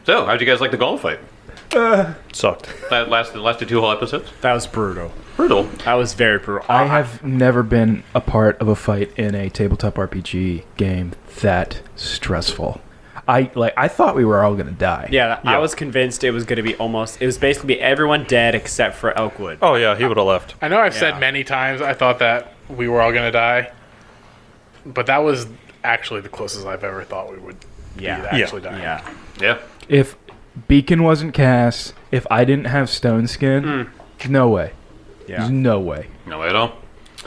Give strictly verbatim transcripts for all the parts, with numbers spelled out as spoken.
So, how'd you guys like the golem fight? Uh, Sucked. That lasted lasted two whole episodes. That was brutal. Brutal. That was very brutal. I have never been a part of a fight in a tabletop R P G game that stressful. I like. I thought we were all gonna die. Yeah, I Yeah. was convinced it was going to be almost. It was basically everyone dead except for Elkwood. Oh yeah, he would have left. I know I've Yeah. said many times I thought that we were all going to die, but that was actually the closest I've ever thought we would Yeah. be to actually dying. Yeah. Yeah. If Beacon wasn't cast, if I didn't have Stone Skin, no way. Yeah. There's no way. No way at all.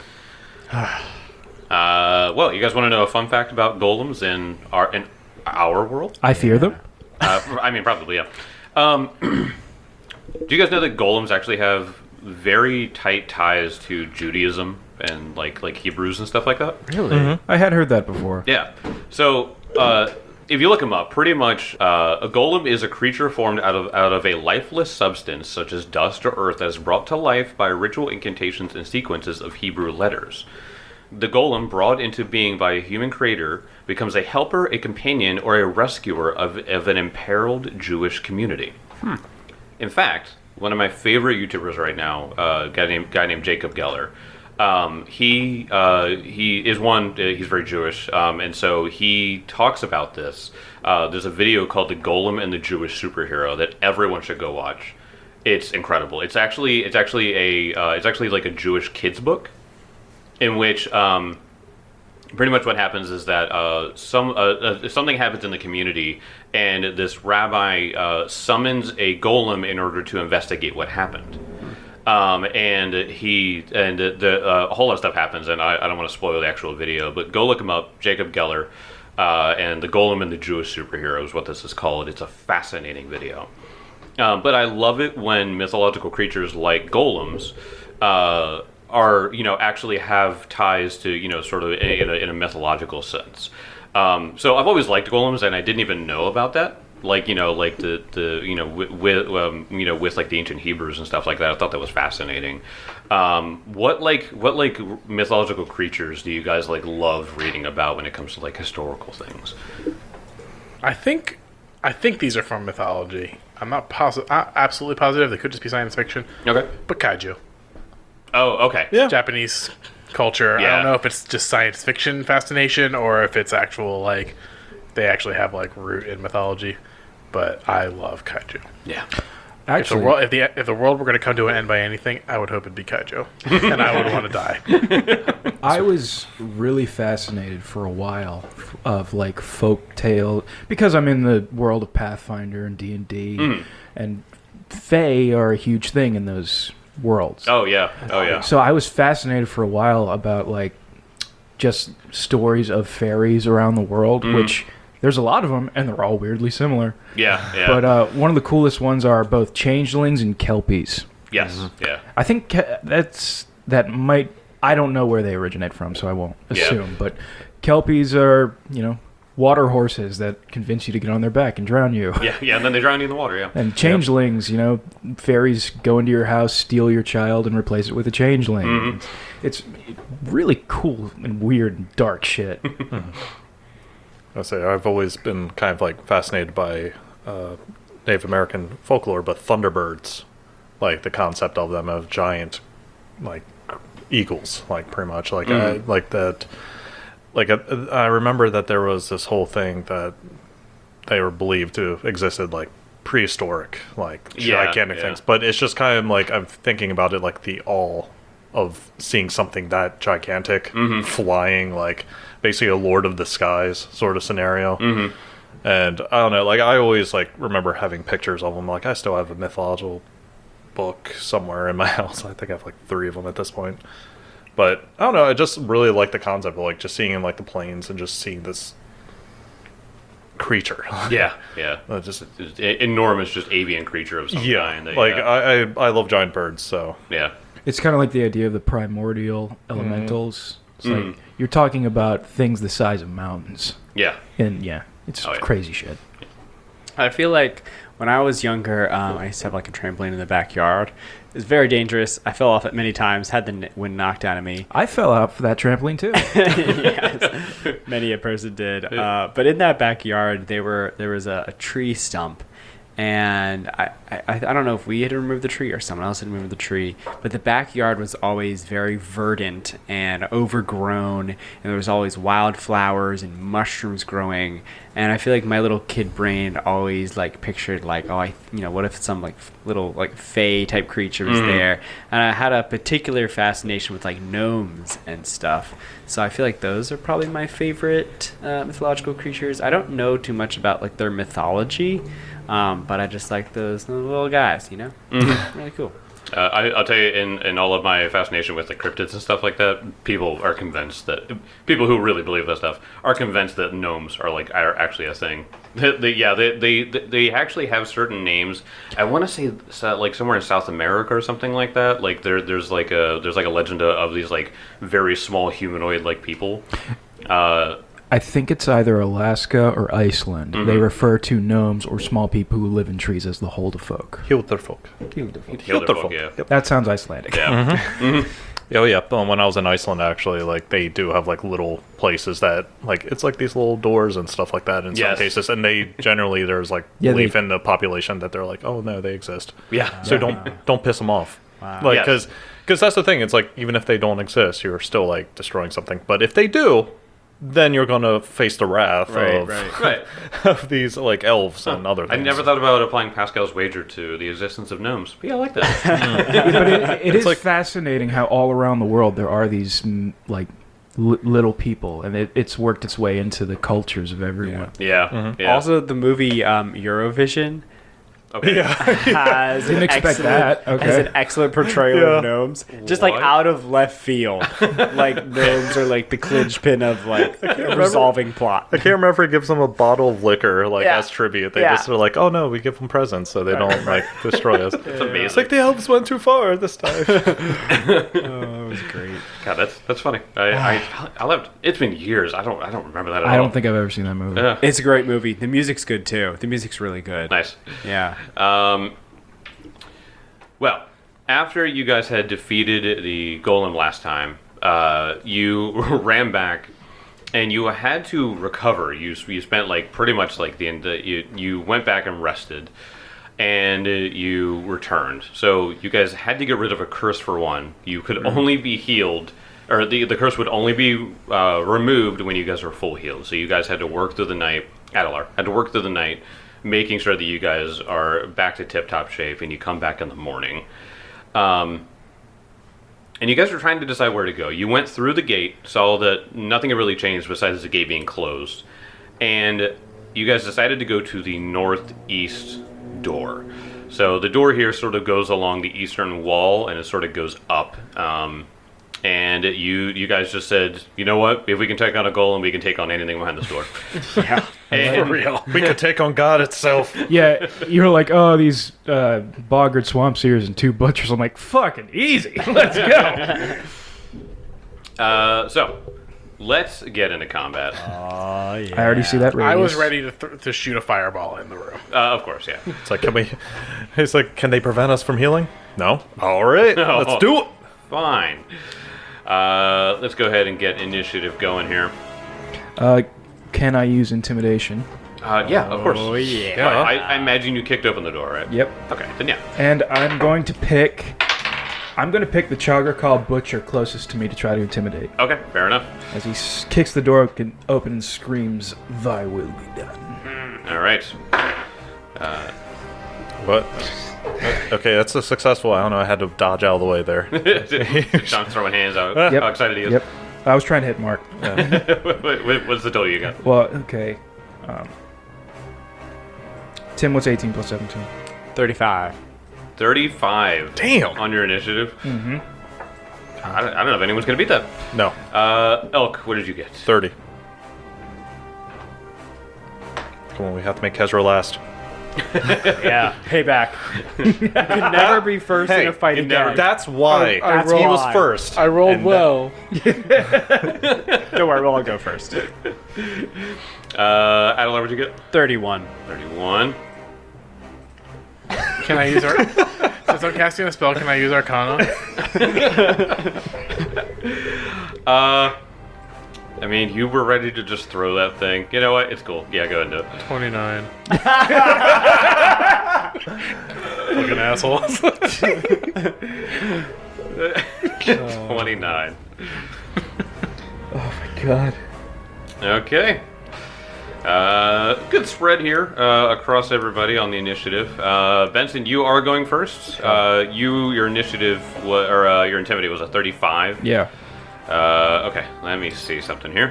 uh, well, you guys want to know a fun fact about golems in our in our world? I fear them. Uh, I mean, probably, yeah. Um, do you guys know that golems actually have very tight ties to Judaism and like like Hebrews and stuff like that? Really? I had heard that before. Yeah. So, uh, if you look them up, pretty much uh, a golem is a creature formed out of out of a lifeless substance, such as dust or earth, that is brought to life by ritual incantations and sequences of Hebrew letters. The golem, brought into being by a human creator, becomes a helper, a companion, or a rescuer of, of an imperiled Jewish community. Hmm. In fact, one of my favorite YouTubers right now, uh, a guy named guy named Jacob Geller. Um, he uh, he is one. Uh, he's very Jewish, um, and so he talks about this. Uh, there's a video called "The Golem and the Jewish Superhero" that everyone should go watch. It's incredible. It's actually it's actually a uh, it's actually like a Jewish kids book, in which um, pretty much what happens is that uh, some uh, uh, something happens in the community, and this rabbi uh, summons a golem in order to investigate what happened. Um, and he and the, the uh, a whole lot of stuff happens, and I, I don't want to spoil the actual video, but go look him up, Jacob Geller, uh, and the Golem and the Jewish Superhero is what this is called. It's a fascinating video, um, but I love it when mythological creatures like golems uh, are you know actually have ties to you know sort of in a, in a mythological sense. Um, so I've always liked golems, and I didn't even know about that. Like you know, like the, the you know with, with um, you know with like the ancient Hebrews and stuff like that. I thought that was fascinating. Um, what like what like mythological creatures do you guys like love reading about when it comes to like historical things? I think I think these are from mythology. I'm not positive, absolutely positive. They could just be science fiction. Okay. But kaiju, Oh, okay. Yeah. Japanese culture. I Yeah. don't know if it's just science fiction fascination or if it's actual like they actually have like root in mythology. But I love kaiju. Yeah. If the Actually, world, if the if the world were going to come to an end by anything, I would hope it'd be kaiju, and I would want to die. I was really fascinated for a while f- of like folk tale because I'm in the world of Pathfinder and D and D, Mm. and Fae are a huge thing in those worlds. Oh yeah. Oh yeah. So I was fascinated for a while about like just stories of fairies around the world, Mhm. which there's a lot of them, and they're all weirdly similar. Yeah. Yeah. But uh, one of the coolest ones are both changelings and kelpies. yes. Yeah. I think ke- that's that might. I don't know where they originate from, so I won't Yeah. assume. But kelpies are, you know, water horses that convince you to get on their back and drown you. Yeah. Yeah. And then they drown you in the water. Yeah. And changelings, you know, fairies go into your house, steal your child, and replace it with a changeling. Mhm. It's, it's really cool and weird and dark shit. I say I've always been kind of like fascinated by uh, Native American folklore, but thunderbirds, like the concept of them of giant, like eagles, like pretty much like Mm. I, like that. Like uh, I remember that there was this whole thing that they were believed to have existed like prehistoric, like Yeah, gigantic yeah. things. But it's just kind of like I'm thinking about it like the awe of seeing something that gigantic Mhm. flying, like basically a Lord of the Skies sort of scenario. Mhm. And I don't know, like I always like remember having pictures of them. Like I still have a mythological book somewhere in my house. I think I have like three of them at this point. But I don't know, I just really like the concept of like just seeing in like the plains and just seeing this creature. Yeah. Yeah. Uh, just Just e- enormous, just avian creature of some yeah, kind. that- like yeah. I, I I love giant birds, so yeah. It's kind of like the idea of the primordial elementals. It's Mm. like you're talking about things the size of mountains. Yeah. And yeah, it's Oh, yeah. crazy shit. I feel like when I was younger, um, I used to have like a trampoline in the backyard. It was very dangerous. I fell off it many times, had the n- wind knocked out of me. I fell out for that trampoline too. Yes, many a person did. Uh, but in that backyard, there were there was a, a tree stump, and I, I I don't know if we had removed the tree or someone else had removed the tree, but the backyard was always very verdant and overgrown, and there was always wildflowers and mushrooms growing. And I feel like my little kid brain always like pictured like, oh, I you know, what if some like little like fae type creature was there? And I had a particular fascination with like gnomes and stuff. So I feel like those are probably my favorite uh, mythological creatures. I don't know too much about like their mythology, um, but I just like those little guys, you know? Really cool. Uh, I, I'll tell you, in, in all of my fascination with the cryptids and stuff like that, people are convinced that people who really believe that stuff are convinced that gnomes are like are actually a thing. They, they, yeah, they, they they actually have certain names. I want to say so- like somewhere in South America or something like that. Like there there's like a there's like a legend of these like very small humanoid like people. Uh, I think it's either Alaska or Iceland. Mm-hmm. They refer to gnomes or small people who live in trees as the Holderfolk. Hilderfolk. Hilderfolk, yeah. Yep. That sounds Icelandic. Yeah. Oh yeah, but when I was in Iceland, actually, like they do have like little places that like it's like these little doors and stuff like that in some Yes. cases, and they generally there's like Yeah, belief they- in the population that they're like, oh no, they exist. Yeah. So don't don't piss them off. Wow. Like Yes. because because that's the thing. It's like even if they don't exist, you're still like destroying something. But if they do, then you're gonna face the wrath Right, of, right. Right. of these like elves and other I things. never thought about applying Pascal's wager to the existence of gnomes. But yeah, I like that. Yeah, but it, it is like- fascinating how all around the world there are these mm, like li- little people, and it, it's worked its way into the cultures of everyone. Yeah. Yeah. Also, the movie um, Eurovision okay. has Didn't an expect excellent, that. has Okay. an excellent portrayal Yeah. of gnomes, just like What? out of left field. Like gnomes are like the linchpin of like a resolving plot. I can't remember if he gives them a bottle of liquor like Yeah. as tribute. They Yeah. just are like, oh no, we give them presents so they don't like destroy us. It's amazing. It's like the elves went too far this time. Oh, it was great. God, that's that's funny. I I, I loved. It's been years. I don't I don't remember that at I all. don't think I've ever seen that movie. Yeah. It's a great movie. The music's good too. The music's really good. Nice. Yeah. Um. Well, after you guys had defeated the golem last time, uh, you ran back, and you had to recover. You you spent like pretty much like the end. You you went back and rested, and uh, you returned. So you guys had to get rid of a curse for one. You could only be healed, or the the curse would only be uh, removed when you guys were full healed. So you guys had to work through the night. Adelar had to work through the night, making sure that you guys are back to tip-top shape, and you come back in the morning. Um, and you guys were trying to decide where to go. You went through the gate, saw that nothing had really changed besides the gate being closed, and you guys decided to go to the northeast door. So the door here sort of goes along the eastern wall, and it sort of goes up. Um, and you you guys just said, you know what? If we can take on a golem, we can take on anything behind this door. Yeah. And we could take on God itself. Yeah, you were like, oh, these uh, boggart swamp seers and two butchers. I'm like, fucking easy. Let's go. Uh, so, let's get into combat. Oh yeah. I already see that. I was radius. ready to th- to shoot a fireball in the room. Uh, of course, yeah. It's like, can we? It's like, can they prevent us from healing? No. All right, No. let's do it. Fine. Uh, let's go ahead and get initiative going here. Uh, can I use intimidation? Uh, yeah, of course. Oh yeah. Yeah. I, I imagine you kicked open the door, right? Yep. Okay, then yeah. And I'm going to pick. I'm going to pick the Chagrikal butcher closest to me to try to intimidate. Okay, fair enough. As he s- kicks the door open, open and screams, "Thy will be done." All right. What? Okay, that's a successful. I don't know. I had to dodge out of the way there. John's throwing hands out. Yep. How excited he is. Yep. I was trying to hit Mark. What- what- What's the total you got? Well, okay. Um, Tim, what's eighteen plus seventeen? Thirty-five. thirty-five Damn. on your initiative. Mm-hmm. I don't, I don't know if anyone's going to beat that. No, Uh, Elk, what did you get? thirty. Come on, we have to make Kezra last. Yeah. Payback. You can never be first in a fight you again. never- That's why I- I he rolled- was first. I rolled And well. Don't worry, we'll go first. Uh, Adelar, what'd you get? Thirty-one. thirty-one. Can I use our? Since I'm casting a spell, can I use Arcana? Uh, I mean, you were ready to just throw that thing. You know what? It's cool. Yeah, go ahead and do it. Twenty-nine. Fucking assholes. twenty-nine. Oh my god. Okay. Uh, good spread here uh, across everybody on the initiative. Uh, Benson, you are going first. Uh, you, your initiative, wa- or uh, your intimidate was a thirty-five. Yeah. Uh, okay, let me see something here.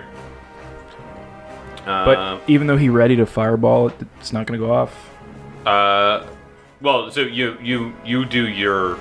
But Uh, even though he ready to fireball, it- it's not going to go off. uh, well, so you you you do your.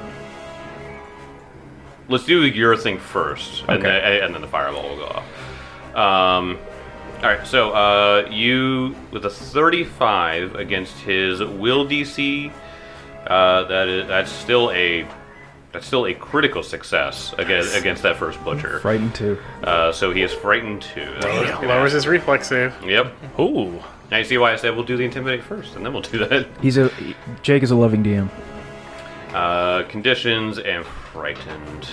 Let's do your thing first, and, Okay. then, and then the fireball will go off. Um, all right, so uh, you with a thirty-five against his will D C. Uh, that is that's still a that's still a critical success against against that first butcher. Frightened too. Uh, so he is frightened too. That's gonna Lowers his happen. reflex save. Yep. Ooh. Now you see why I said we'll do the intimidate first, and then we'll do that. He's a Jake is a loving D M. Uh, conditions and frightened.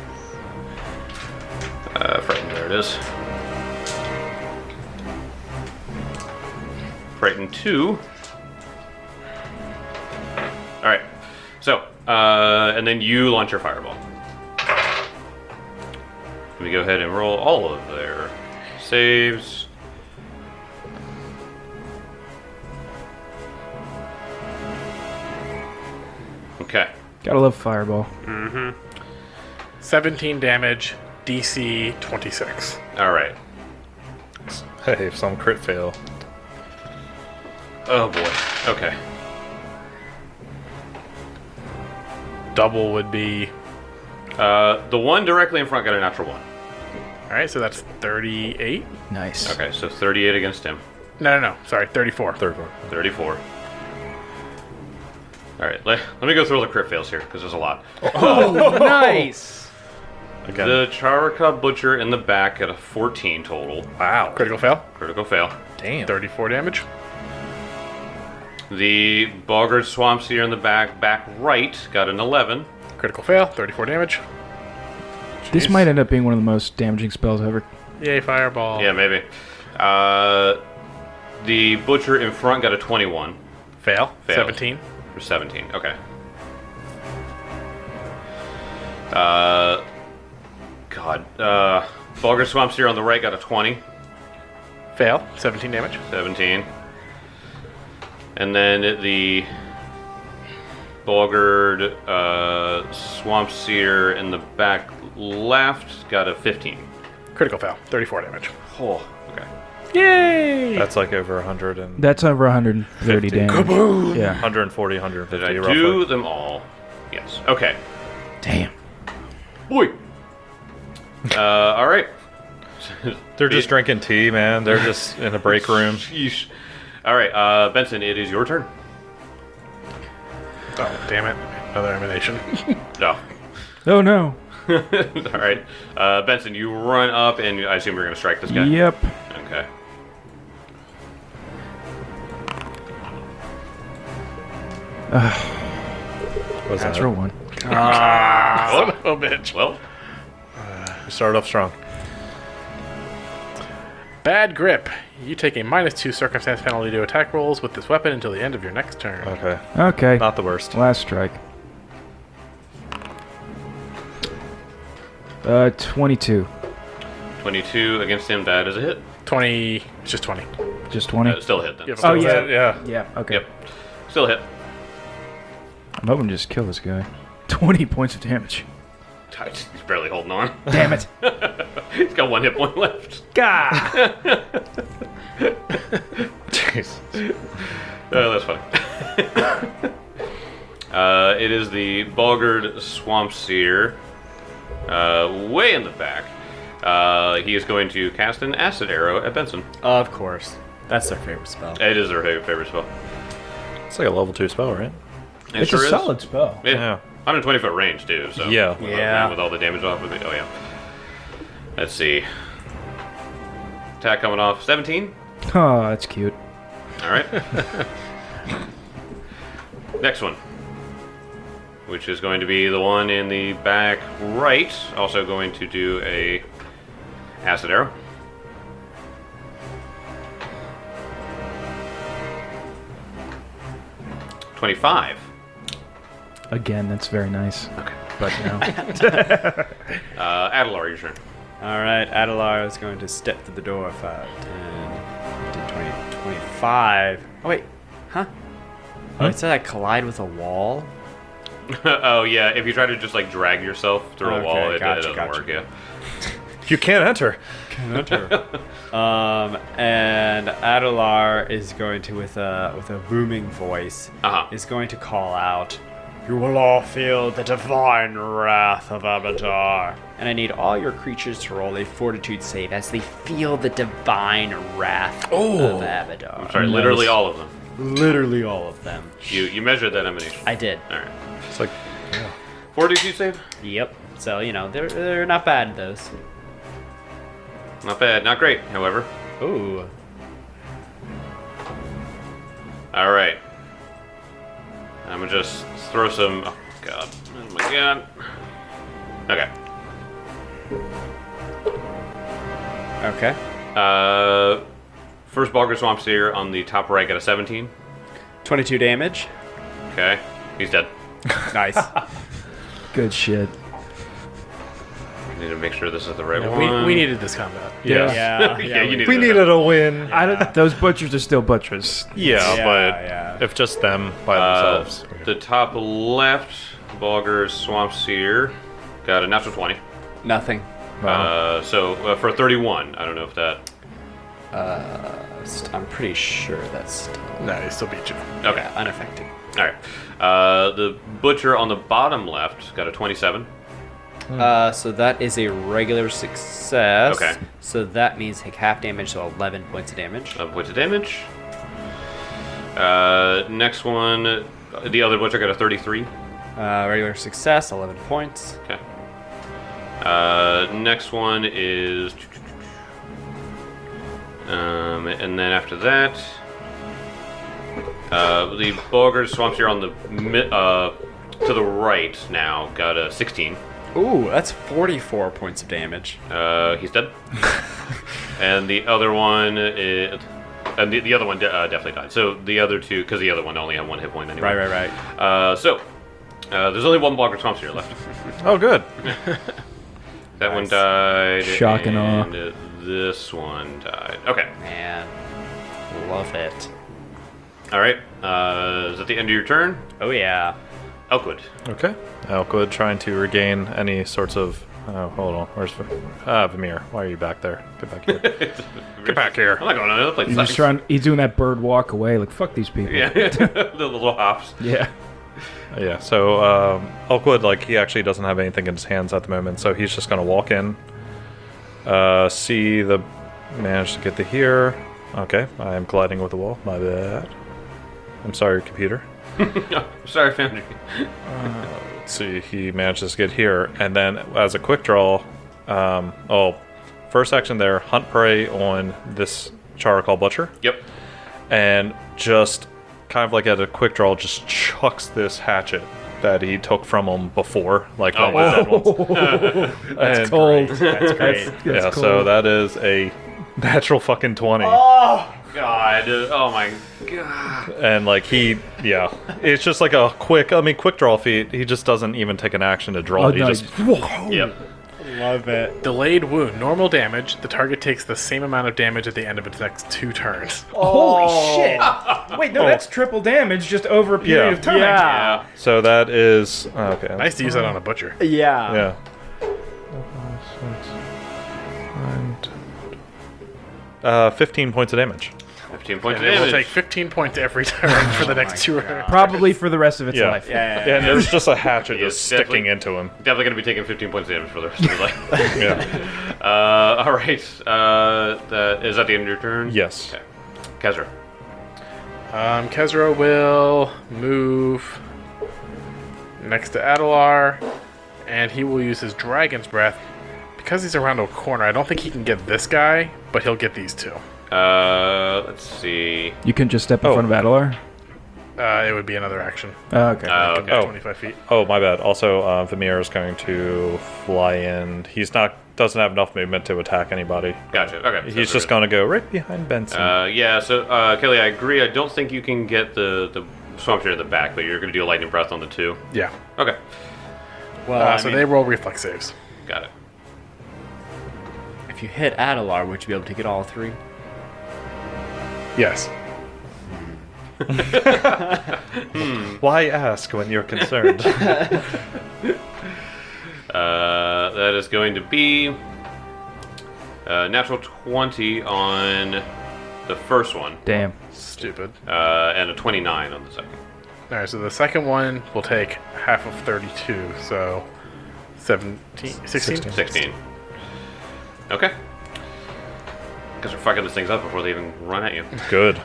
Uh, frightened, there it is. Frightened two. Alright, so, uh, and then you launch your fireball. Let me go ahead and roll all of their saves. Okay. Gotta love fireball. seventeen damage, D C twenty-six. Alright. Hey, some crit fail. Oh boy. Okay. Double would be. Uh, the one directly in front got a natural one. Alright, so that's thirty-eight. Nice. Okay, so thirty-eight against him. No, no, no. Sorry, thirty-four. Third one. thirty-four. Alright, let, let me go through all the crit fails here, because there's a lot. Nice. Again. The Charaka Butcher in the back at a fourteen total. wow. Critical fail. Critical fail. Damn. thirty-four damage. The Boggart Swamp Seer in the back, back right, got an eleven. Critical fail. thirty-four damage. This Jeez. might end up being one of the most damaging spells ever. Yay, fireball. Yeah, maybe. Uh, the Butcher in front got a twenty-one. Fail. Fails. seventeen. For seventeen, okay. Uh, God. Uh, Boggart Swamp Seer on the right got a twenty. Fail. seventeen damage. seventeen. And then the Boggart uh, Swamp Seer in the back left got a fifteen. Critical fail. thirty-four damage. Oh, okay. Yay! That's like over one hundred and That's over one hundred thirty fifty. damage. Yeah. one hundred forty, one hundred Did fifty I roughly. do them all? Yes. Okay. Damn. Boy. Uh, all right. They're just drinking tea, man. They're just in a break room. Sheesh. All right, uh, Benson, it is your turn. Oh, damn it. Another emanation. No. Oh no. All right, uh, Benson, you run up, and I assume you're going to strike this guy. Yep. Okay. What's that? Natural one. Son of a bitch. Well, We started off strong. Bad grip. You take a minus two circumstance penalty to attack rolls with this weapon until the end of your next turn. Okay. Okay. Not the worst. Last strike. Uh, twenty-two. twenty-two against him. That is a hit. twenty. It's just twenty. Just twenty. Uh, still a hit then. Yeah, Oh still yeah. hit. Yeah. Yeah. Okay. Yep. Still a hit. I'm hoping to just kill this guy. Twenty points of damage. He's barely holding on. Damn it. He's got one hit point left. God. Jeez. Uh, that's funny. uh, it is the Boggart Swamp Seer. Uh, way in the back. Uh, he is going to cast an acid arrow at Benson. Of course. That's their favorite spell. It is their favorite, favorite spell. It's like a level two spell, right? It It's sure a is. solid spell. Yeah. Yeah. one hundred twenty foot range too. So Yeah. With all- Yeah. With all the damage off of it. Oh yeah. Let's see. Attack coming off seventeen. Oh, that's cute. All right. Next one, which is going to be the one in the back right. Also going to do a acid arrow. twenty-five. Again, that's very nice. Okay. But no. Uh, Adelar, your turn. All right, Adelar is going to step to the door. five, ten, fifteen, twenty, twenty-five. Oh, wait. Huh? Oh, it said I collide with a wall? Oh yeah, if you try to just like drag yourself through a Okay, wall, it, it gotcha, doesn't gotcha. work. Yeah. You can't enter. Um, and Adelar is going to, with a with a booming voice, Uh-huh. is going to call out, "You will all feel the divine wrath of Abadar." And I need all your creatures to roll a Fortitude save as they feel the divine wrath of Abadar. Sorry, Nice. literally all of them. Literally all of them. You you measured that emanation. I did. All right. It's like, Fortitude save. Yep. So you know they're they're not bad those. Not bad. Not great. However. Ooh. All right. I'm gonna just throw some. Oh god. Oh my god. Okay. Okay. Uh, first Bogger Swamp Seer on the top right got a seventeen. Twenty-two damage. Okay. He's dead. Nice. Good shit. I need to make sure this is the right Yeah, one. we, we needed this combat. yeah. yeah. yeah, you need We to needed a win. I don't, those butchers are still butchers. Yeah, Yeah, but yeah. if just them by Uh, themselves. the top left, Bogger Swamp Seer got a natural twenty. Nothing. Uh, so uh, for thirty-one, I don't know if that. Uh, st- I'm pretty sure that's still No, he still beat you. Okay. yeah, unaffected. All right. Uh, the butcher on the bottom left got a twenty-seven. Uh, so that is a regular success. Okay. So that means take half damage, so eleven points of damage. Of points of damage. Uh, next one, uh, the other butcher got a thirty-three. Uh, regular success, eleven points. Okay. Uh, next one is. Um, and then after that, uh, the Bogger Swamp Seer on the mi- uh, to the right now got a sixteen. Ooh, that's forty-four points of damage. Uh, he's dead. And the other one is. And the, the other one de- uh, definitely died. So the other two, because the other one only had one hit point anyway. Right, right, right. Uh, so, uh, there's only one Bogger Swamp Seer left. Oh, good. That one Nice. died. Shock and awe. and uh, this one died. Okay. Man, love it. All right. Uh, is that the end of your turn? Oh yeah. Elkwood. Okay. Elkwood trying to regain any sorts of. Oh, hold on. Where's V- Ah, Vamir? Why are you back there? Get back here. Get back here. I'm not going on another place. He's just trying. He's doing that bird walk away. Like fuck these people. Yeah. The little hops. Yeah. Yeah, so um, Elkwood, like, he actually doesn't have anything in his hands at the moment, so he's just going to walk in, uh, see the, manage to get to here. Okay, I am colliding with the wall, my bad. I'm sorry, computer. Sorry, Foundry. Let's see, he manages to get here, and then as a quick draw, um, oh, first action there, hunt prey on this charcoal butcher, Yep. and just kind of like at a quick draw, just chucks this hatchet that he took from him before, like Oh, one of the dead ones. That's And- cold. That's great. That's Yeah, cold. so that is a natural fucking twenty. Oh God. Oh my God. And like he, yeah, it's just like a quick, I mean, quick draw feat. He just doesn't even take an action to draw Oh, it. He no, just, Yep. Love it. Delayed wound. Normal damage. The target takes the same amount of damage at the end of its next two turns. Holy shit! Wait, no, that's triple damage just over a period Yeah. of time. Yeah. so that is, okay. Nice to use that on a butcher. Yeah. Yeah. Uh, fifteen points of damage. Fifteen points And of it will damage. take fifteen points every turn for the next two turns. Probably for the rest of its Yeah. life. Yeah, yeah, And there's just a hatchet He just is sticking definitely- into him. Definitely going to be taking fifteen points of damage for the rest of his life. Yeah. Uh, all right. Uh, that, is that the end of your turn? Yes. Okay. Kezra. Um, Kezra will move next to Adelar, and he will use his Dragon's Breath. Because he's around a corner, I don't think he can get this guy, but he'll get these two. Uh, let's see. You can just step in Oh. front of Adelar. Uh, it would be another action. Oh, okay. Oh, Can okay. move Oh. twenty-five feet. Oh, my bad. Also, uh, Vamir is going to fly in. He's not, doesn't have enough movement to attack anybody. Gotcha. Okay. He's so just going to go right behind Benson. Uh, yeah. So, uh, Kelly, I agree. I don't think you can get the the swamp you in the back, but you're going to do a lightning breath on the two. Yeah. Okay, Well, Uh, I so mean, they roll reflex saves. got it. if you hit Adelar, would you be able to get all three? Yes. Why ask when you're concerned? Uh, that is going to be uh, natural twenty on the first one, Damn. Stupid. uh, and a twenty-nine on the second. All right, so the second one will take half of thirty-two, so seventeen, sixteen? sixteen. Okay. Because we're fucking these things up before they even run at you. Good.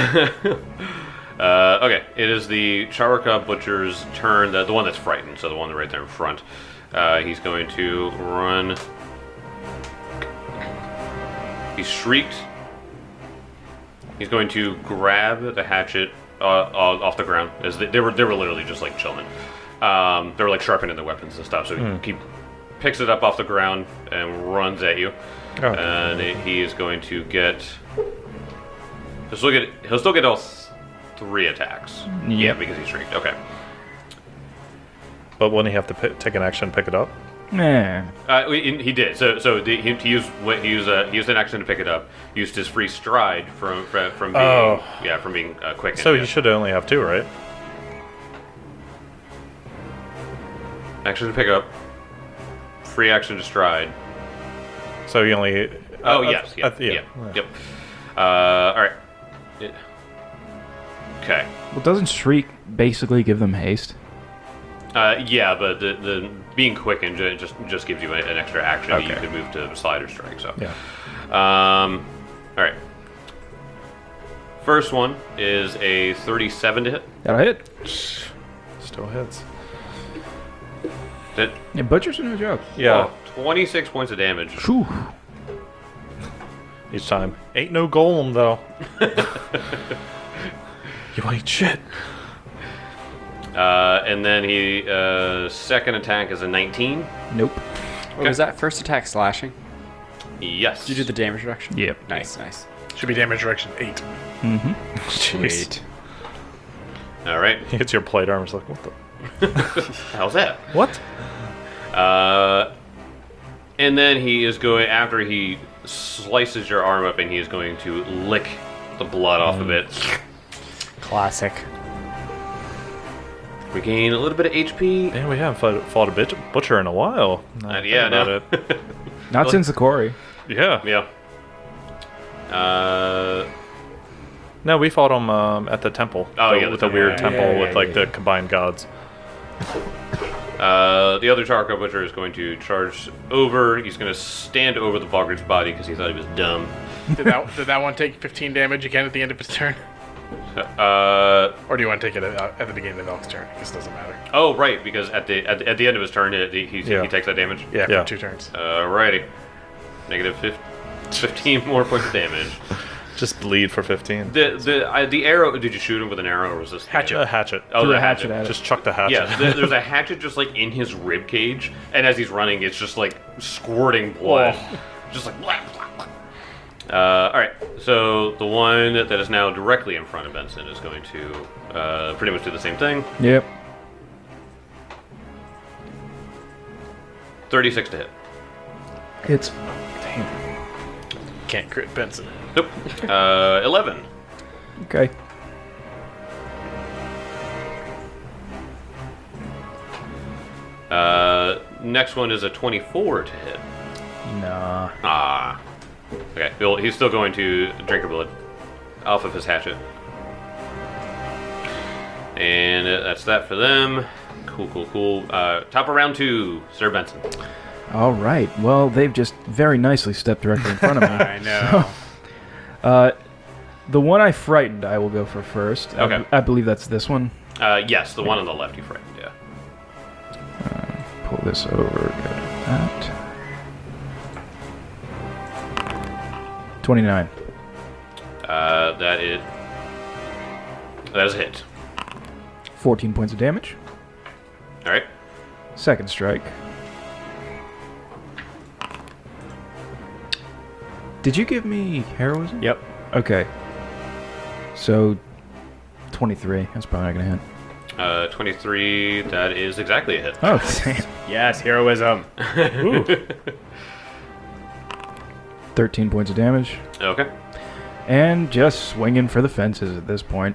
Uh, okay, it is the Charaka Butcher's turn, the, the one that's frightened, so the one right there in front. Uh, he's going to run. He shrieked. He's going to grab the hatchet uh, off the ground. As they, they were, they were literally just like chilling. Um, they were like sharpening their weapons and stuff. So he, he picks it up off the ground and runs at you. Oh. And he is going to get. He'll still get. He'll still get all three attacks. Yeah, Yep. because he shrieked. Okay. But wouldn't he have to pi take an action and pick it up? Nah. Uh, he, he did. So, so the, he, he used what he used. Uh, he used an action to pick it up. Used his free stride from from, from being Oh. yeah from being uh, quick. So yeah. he should only have two, right? Action to pick up. Free action to stride. So he only. Oh uh, yes, uh, yeah, uh, yeah, yep. Uh, all right. It- okay. Well, doesn't Shriek basically give them haste? Uh, yeah, but the, the being quickened ju- just just gives you a- an extra action. that You Okay. could move to slide or strike. So Yeah. Um, all right. First one is a thirty-seven to hit. That'll hit. Still hits. That Yeah, Butcher's no joke. Yeah. oh, twenty-six points of damage. Phew. Each time. Ain't no golem though. You ain't shit. Uh, and then he uh, second attack is a nineteen. Nope. What was that? First attack slashing? Yes. Did you do the damage reduction? Yep. Nice, nice. Should be damage direction eight. Jeez. All right. He hits your plate arm. It's like, what the? How's that? What? Uh, and then he is going after he slices your arm up, and he is going to lick the blood off of it. Classic. Regain a little bit of H P. Man, we haven't fought, fought a bit, butcher in a while. Now I Uh, think yeah, about no. it. Not since the quarry. Yeah. Yeah. Uh, No, we fought him um, at the temple. Oh, the, yeah, the with the temple. weird Yeah, temple yeah, with yeah, like yeah. the combined gods. uh, the other Charco Butcher is going to charge over. He's going to stand over the Bogger's body because he thought he was dumb. Did that did that one take fifteen damage again at the end of his turn? Uh, Or do you want to take it at, at the beginning of Elk's turn? I guess it doesn't matter. oh, right, because at the at, the- at the end of his turn, he, he, Yeah. he takes that damage. Yeah, Yeah. for two turns. Alrighty. Negative fif- fifteen more points of damage. Just bleed for fifteen. The the uh, the arrow. Did you shoot him with an arrow or was this Hatchet. A hatchet. Oh, Threw the a hatchet at it. Just chuck the hatchet. Yeah, th- there's a hatchet just like in his rib cage, and as he's running, it's just like squirting blood, just like blah, blah, blah. Uh, all right, so the one that is now directly in front of Benson is going to uh, pretty much do the same thing. Yep. thirty-six to hit. Hits. Can't crit Benson. Nope. Uh, eleven. Okay. Uh, next one is a twenty-four to hit. Nah. Ah. Okay, Bill, he's still going to drink her blood off of his hatchet. And uh, that's that for them. Cool, cool, cool. Uh, top of round two, Sir Benson. All right. Well, they've just very nicely stepped directly in front of me. I know. Uh, the one I frightened, I will go for first. I- Okay. I, believe that's this one. Uh, yes, the one on the left you frightened, yeah. Pull this over. Go to that. twenty-nine. Uh, that is... That is a hit. fourteen points of damage. Alright. Second strike. Did you give me heroism? Yep. Okay. So, twenty-three. That's probably not gonna hit. Uh, twenty-three. That is exactly a hit. Oh, damn. Yes, heroism. thirteen points of damage. Okay. And just swinging for the fences at this point.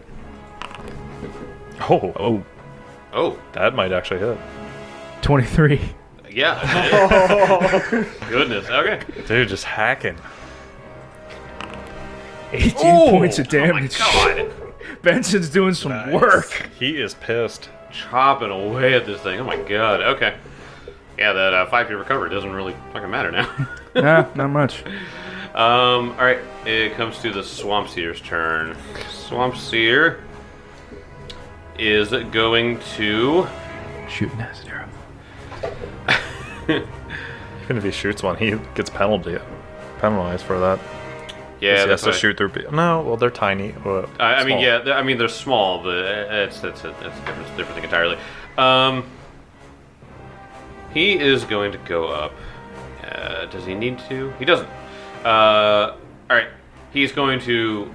Oh, oh, Oh, that might actually hit. twenty-three. yeah. Goodness. Okay. Dude, just hacking. eighteen points of Oh my damage. God. Benson's doing some work. He is pissed. Chopping away at this thing. Oh my God. Okay. Yeah, that uh, five feet recovery doesn't really fucking matter now. Nah, not much. Um, alright, it comes to the Swamp Seer's turn. Swamp Seer is going to... Shooting acid arrow. Even if he shoots one, he gets penalty penalized for that. Yeah, he has that's to why- shoot through. pe- No, well, they're tiny. Well, I, I mean, small. yeah, th- I mean, they're small, but it's, it's, it's, it's a different, different thing entirely. Um, he is going to go up. Uh, does he need to? He doesn't. Uh, alright, he's going to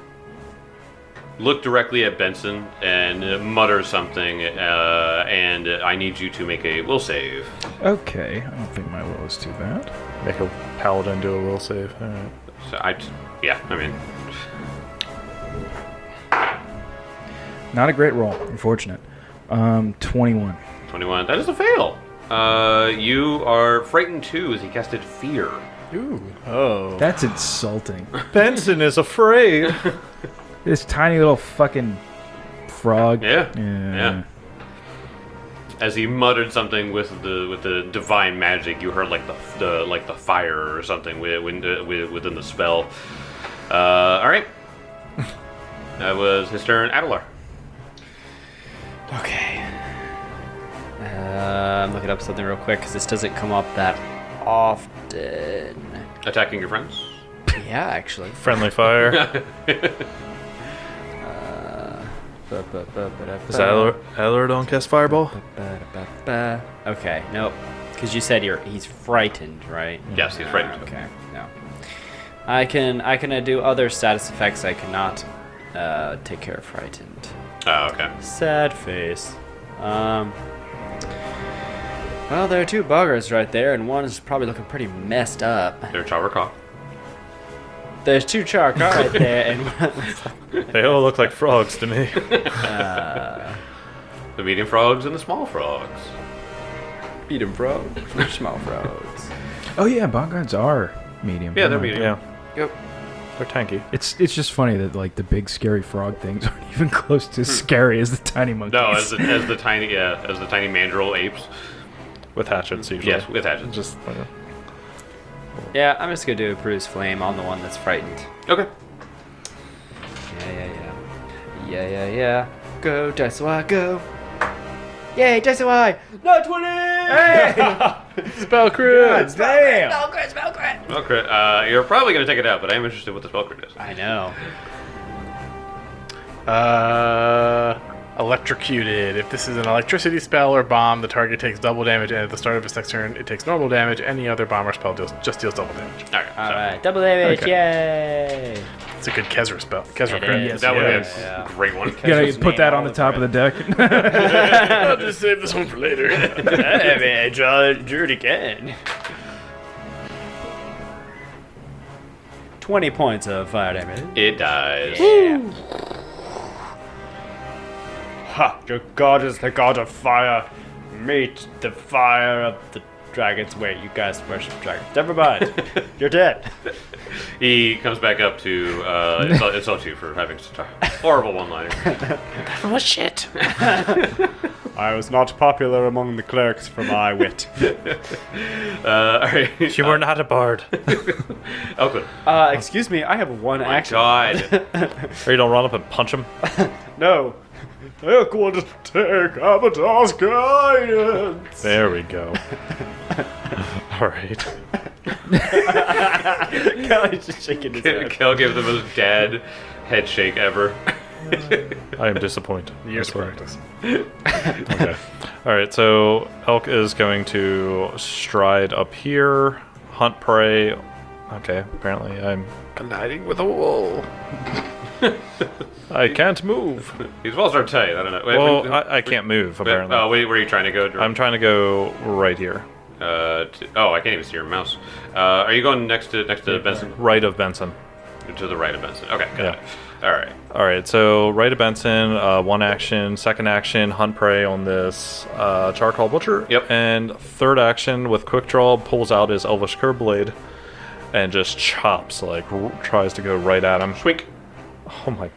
look directly at Benson and uh, mutter something, uh, and uh, I need you to make a will save. Okay, I don't think my will is too bad. Make a paladin do a will save. All right. So I, yeah, I mean, Not a great roll, unfortunate. Um, twenty-one. twenty-one. That is a fail. Uh, you are frightened too as he casted fear. Ooh. Oh. That's insulting. Benson is afraid. This tiny little fucking frog. Yeah. Yeah. Yeah. As he muttered something with the with the divine magic, you heard like the, the like the fire or something with, with, within the spell. Uh, all right. That was his turn. Adelar. Okay. Uh, I'm looking up something real quick because this doesn't come up that often. Attacking your friends. Yeah, actually. Friendly fire. Does Adler, Adler don't cast fireball? Okay, nope. Because you said you're he's frightened, right? Yes, he's frightened. Okay, no. I can I can uh, do other status effects. I cannot uh, take care of frightened. Oh, okay. Sad face. Um. Well, there are two buggers right there, and one is probably looking pretty messed up. They're Charakah. There's two Charka right there, and one. They all look like frogs to me. Uh, The medium frogs and the small frogs. beat 'em frogs, small frogs. Oh yeah, Bongards are medium. Yeah, they're Never mind. medium. Yeah, Yep. they're tanky. It's it's just funny that like the big scary frog things aren't even close to as scary as the tiny monkeys. No, as the, as the tiny yeah, as the tiny mandrill apes. With hatchets, usually. Yes, with hatchets. Just, uh, Yeah, I'm just gonna do a bruise flame on the one that's frightened. Okay. Yeah, yeah, yeah. Yeah, yeah, yeah. Go, Daisawa, go. Yay, Daisawa! No, twenty! Hey! Spell crit! Damn! Spell crit, spell crit! Spell crit. Uh, you're probably going to take it out, but I am interested what the spell crit is. I know. Uh, electrocuted. If this is an electricity spell or bomb, the target takes double damage, and at the start of its next turn, it takes normal damage. Any other bomb or spell deals, just deals double damage. All right. so Alright, double damage, Okay. yay! It's a good Kezra spell. Kezra It crit. is. that would Yes. be a Yeah. great one. You gotta His put name that all on the the top of the deck. I'll just save this one for later. I mean, I draw, drew it again. twenty points of fire damage. It dies. Yeah. Ha! Your god is the god of fire. Meet the fire of the dragons. Wait, you guys worship dragons. Never mind. You're dead. He comes back up to uh, insult, insult you for having such a horrible one-liner. Oh shit. I was not popular among the clerics for my wit. Uh, all right. you were not a bard. Elkwood. Uh, excuse me, I have one My action. God. Or you don't run up and punch him? No. Equal to take Avatar's guidance. There we go. Alright. Kelly's just shaking his head. Kel gave the most dad head shake ever. I am disappointed. Years of That's practice. right. Okay. Alright, so Elk is going to stride up here, hunt prey. Okay, apparently I'm colliding with a wall. I can't move. These walls are tight. I don't know. Wait, Well, wait, I, I can't move, wait, apparently. oh, wait, where are you trying to go? Drew? I'm trying to go right here. Uh, to, oh, I can't even see your mouse. Uh, are you going next to next to Benson? Right of Benson. To the right of Benson. Okay, got Yeah. it. All right. All right, so right of Benson, uh, one action, second action, hunt prey on this uh, charcoal butcher. Yep. And third action with quick draw, pulls out his elvish curb blade and just chops, like r- tries to go right at him. Swink. Oh my.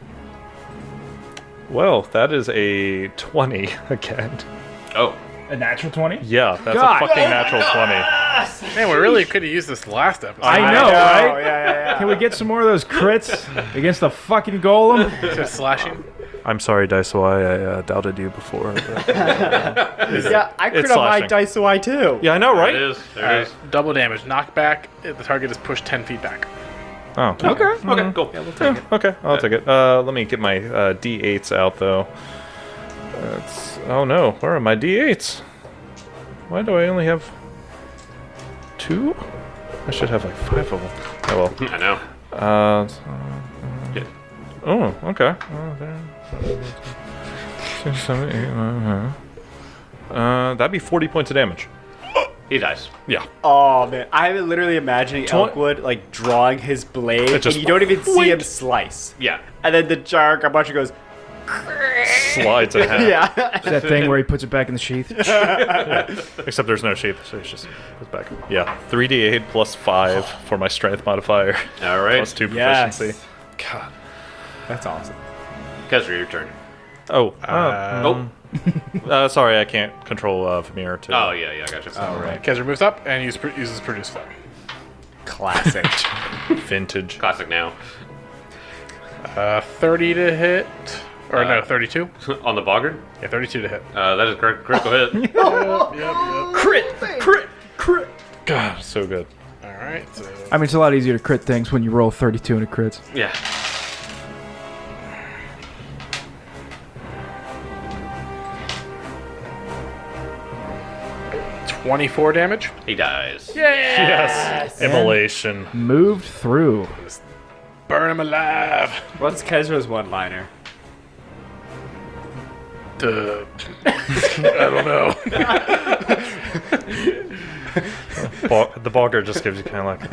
Well, that is a twenty again. Oh, A natural twenty? Yeah, that's God. a fucking natural twenty. Man, we really could have used this last episode. I know, know, right? yeah, yeah, yeah. Can we get some more of those crits against the fucking golem? Just slashing. I'm sorry, Daiso, I uh, doubted you before. but- Yeah, I could It's have my slashing. Daiso too. yeah, I know, there right? it is. There All it right, is. double damage. Knockback. The target is pushed ten feet back. Oh, Okay. Okay, cool. Yeah, we'll take it. okay, I'll take it. Uh, let me get my uh, D eights out, though. That's, oh no, where are my D eights? Why do I only have two? I should have like five of them. Oh I know. well. Uh, Yeah. oh, okay. Oh, there. Six, seven, eight, nine, uh, uh, that'd be forty points of damage. He dies. Yeah. Oh man, I'm literally imagining Twen- Elkwood like drawing his blade, It just and you don't even see him wink. slice. Yeah. And then the Jark, a bunch of goes, Slides in half. yeah. That thing where he puts it back in the sheath. Except there's no sheath, so it's just goes back. Yeah. three d eight plus five for my strength modifier. All right. Plus two Yes. proficiency. God. That's awesome. Kezra, your turn. Oh. Uh, Oh. Uh, sorry, I can't control uh, Vermeer too. Oh, yeah, yeah, I gotcha. All right. Kezra moves up and use, uses produce flame. Classic. Vintage. Classic now. Uh, thirty to hit. Or Uh, no, thirty-two. On the Boggart? Yeah, thirty-two to hit. Uh, that is correct. Critical hit. Yep, yep, yep. Crit! Crit! Crit! God, so good. All right. So I mean, it's a lot easier to crit things when you roll thirty-two in a crits. Yeah. twenty-four damage. He dies. Yes. Immolation. Moved through. Burn him alive. What's Kezra's one-liner? Duh. I don't know. Bo- the Bogger just gives you kind of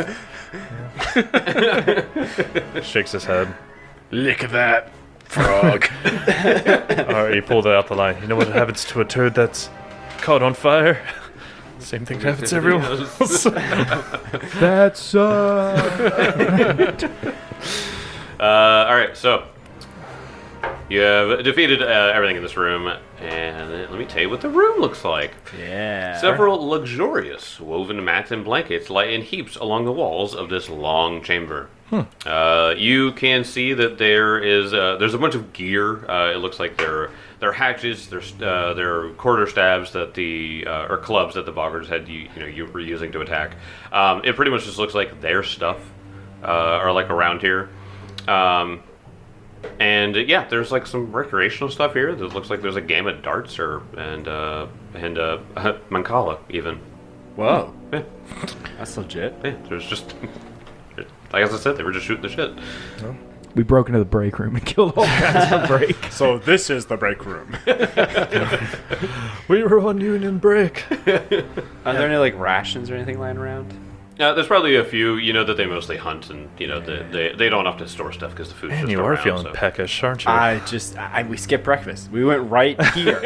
like. Shakes his head. Lick that frog. Alright, he pulled it out the line. You know what happens to a turd that's caught on fire? Same thing happens to everyone else. That's uh. Uh, all right, so you have defeated uh, everything in this room, and let me tell you what the room looks like. Yeah. Several luxurious woven mats and blankets lie in heaps along the walls of this long chamber. Uh, you can see that there is uh, there's a bunch of gear. Uh, it looks like there there are hatchets, there's uh, there are quarter staves that the uh, or clubs that the Boggards had you, you know you were using to attack. Um, it pretty much just looks like their stuff uh, are like around here. Um, and uh, yeah, there's like some recreational stuff here. That looks like there's a game of darts or and uh, and uh, Mancala even. Whoa. Yeah, That's legit. yeah. There's just like as I said, they were just shooting the shit. We broke into the break room and killed all kinds of break. So this is the break room. We were on Union break. Are there any like rations or anything lying around? Uh, there's probably a few, you know, that they mostly hunt, and you know, they they, they don't have to store stuff because the food's Man, just you are around, feeling so. peckish, aren't you? I just I, we skipped breakfast. We went right here.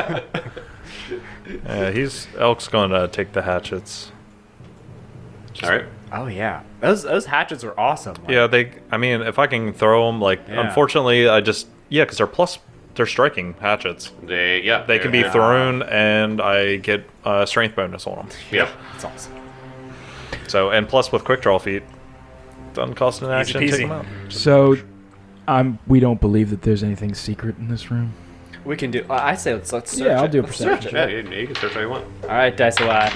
Uh, he's Elk's going to take the hatchets. All right. Oh yeah, those those hatchets are awesome. Like, Yeah, they. I mean, if I can throw them, like, Yeah. unfortunately, I just yeah, because they're plus, they're striking hatchets. They yeah. They can be they're- thrown, and I get a strength bonus on them. Yep. it's awesome. So, and plus with quick draw feet, doesn't cost an action to peasy. take them out. So, um, we don't believe that there's anything secret in this room. We can do. Uh, I say let's let's search Yeah, I'll it. do a Let's perception search Yeah, it. you, you can search how you want. All right, Dice away.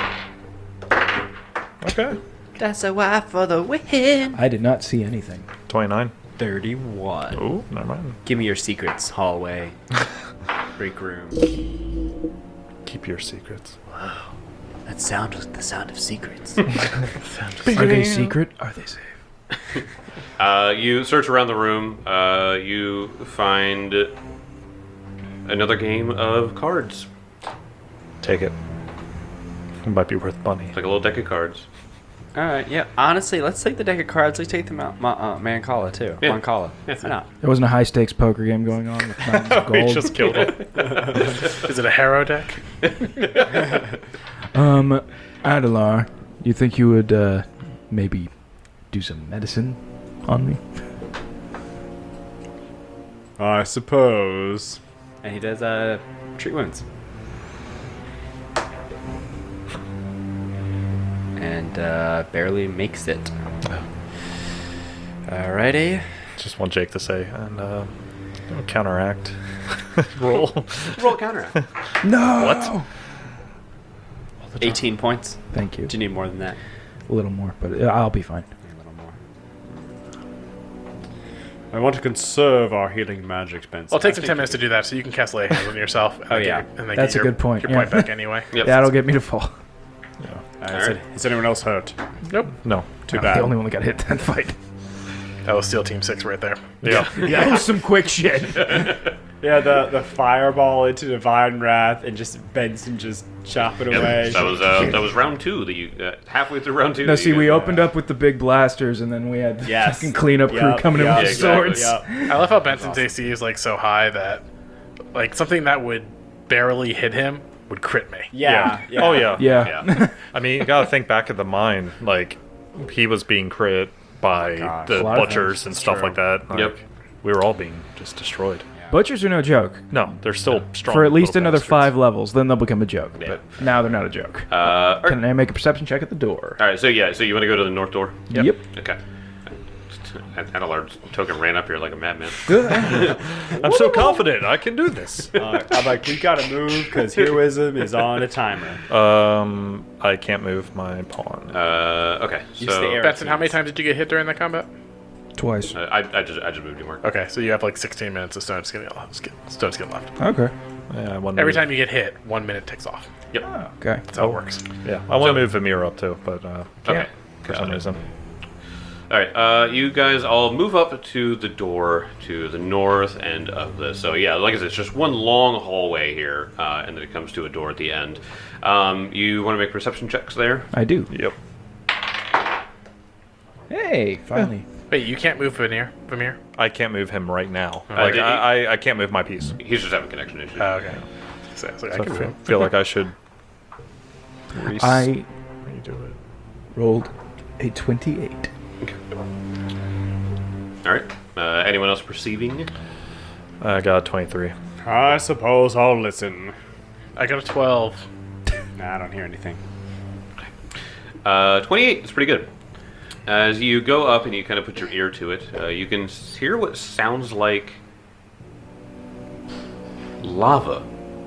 Okay. That's a Y for the win. I did not see anything. twenty-nine. Thirty-one. Oh, never mind. Give me your secrets, hallway, break room. Keep your secrets. That sound was the sound of secrets. Are they secret? Are they safe? Uh, you search around the room. Uh, you find another game of cards. Take it. It might be worth money. It's like a little deck of cards. All right, yeah. Honestly, let's take the deck of cards. Let's take the Mount, Ma- uh, Mancala too. Yeah. Mancala. Yeah. Why not? There wasn't a high stakes poker game going on with mountains of We gold. just killed him. Is it a Harrow deck? Um, Adelar, you think you would uh, maybe do some medicine on me? I suppose. And he does uh, treat wounds. And uh, barely makes it. Alrighty. Just want Jake to say, and uh, counteract. Roll. Roll counter. No. What? eighteen points. Thank you. Do you need more than that? A little more, but uh, I'll be fine. A little more. I want to conserve our healing magic, Spencer. Well, it takes him ten minutes to do that, so you can cast lay hands on yourself. And Oh, then yeah. get, and then That's get a your, good point, Your yeah. point back anyway. Yep. That'll get me to fall. Uh, is, it, is anyone else hurt? Nope. No. Too I'm bad. the only one that got hit that fight. That was Steel Team Six right there. Yeah. Yeah, that was some quick shit. Yeah, the, the fireball into Divine Wrath and just Benson just chop it away. Yep. That was uh, that was round two. That you uh, halfway through round two. No, that see, you we guys- opened up with the big blasters, and then we had the Yes. fucking cleanup crew Yep, coming yep, in with yeah, exactly. swords. Yep. I love how Benson's A C is like so high that like something that would barely hit him would crit me. Yeah. yeah. Oh, yeah. Yeah. Yeah. I mean, you gotta think back at the mine. Like, he was being crit by gosh. the A lot of butchers things. and stuff True. like that. Like, Yep. We were all being just destroyed. Butchers are no joke. No, they're still strong. For at least little another bastards. five levels, then they'll become a joke. Yeah. But now they're not a joke. Uh, all right. Can I make a perception check at the door? All right. So yeah. So you want to go to the north door? Yep. Okay. Adelard's token ran up here like a madman. I'm so confident I can do this. Uh, I'm like, we gotta move because heroism is on a timer. um, I can't move my pawn. Uh, okay. Use So the arrow. Benson, how many times did you get hit during that combat? Twice. uh, I, I just I just moved you more. Okay, so you have like sixteen minutes of stone skin stone skin left. Okay. Yeah, I want Every move, time you get hit, one minute ticks off. Yep. Okay. That's how it works. Yeah, I want So- to move Vamir up too, but uh, Okay. for Got some it. reason. All right, uh, you guys all move up to the door to the north end of this. So yeah, like I said, it's just one long hallway here, uh, and then it comes to a door at the end. Um, you want to make perception checks there? I do. Yep. Hey, finally. Wait, you can't move Vamir? Vamir? I can't move him right now. Like did he- I, I, I can't move my piece. He's just having connection issues. Oh, okay. So, I was like, I So I can feel, move. feel like I should. Reese, I redo it. rolled a twenty-eight. All right. Uh, anyone else perceiving? I got twenty-three. I suppose I'll listen. I got a twelve. Nah, I don't hear anything. Uh, twenty-eight is pretty good. As you go up and you kind of put your ear to it, uh, you can s- hear what sounds like lava.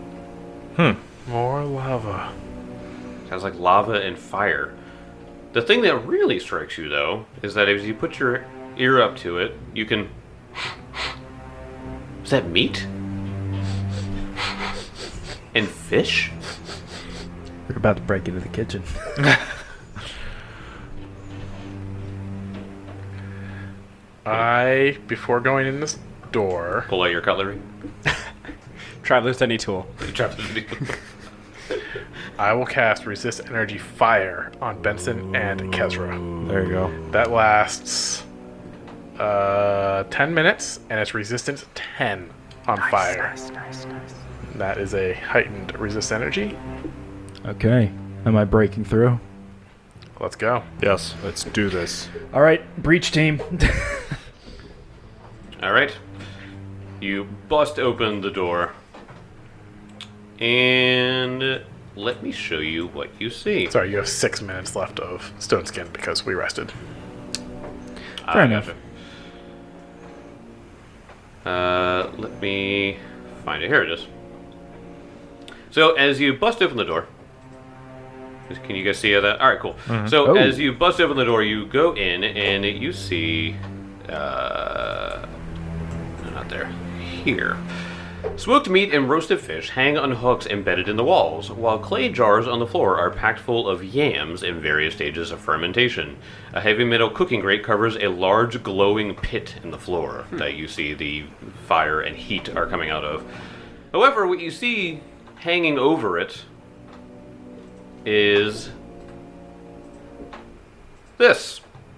More lava. Sounds like lava and fire. The thing that really strikes you, though, is that as you put your ear up to it, you can. Is that meat? And fish? We're about to break into the kitchen. I, before going in this door, Pull out your cutlery. Traveler's any tool. I will cast Resist Energy Fire on Benson and Kezra. There you go. That lasts uh, ten minutes, and it's resistance ten on fire. Nice, nice, nice. That is a heightened resist energy. Okay. Am I breaking through? Let's go. Yes, let's do this. All right, breach team. All right. You bust open the door. And let me show you what you see. Sorry, you have six minutes left of Stone Skin because we rested. Ah, Fair enough. gotcha. Uh, let me find it. Here it is. So as you bust open the door, can you guys see that? All right, cool. So Oh. as you bust open the door, you go in and you see, uh, no, not there, here. Smoked meat and roasted fish hang on hooks embedded in the walls, while clay jars on the floor are packed full of yams in various stages of fermentation. A heavy metal cooking grate covers a large glowing pit in the floor that you see the fire and heat are coming out of. However, what you see hanging over it is this.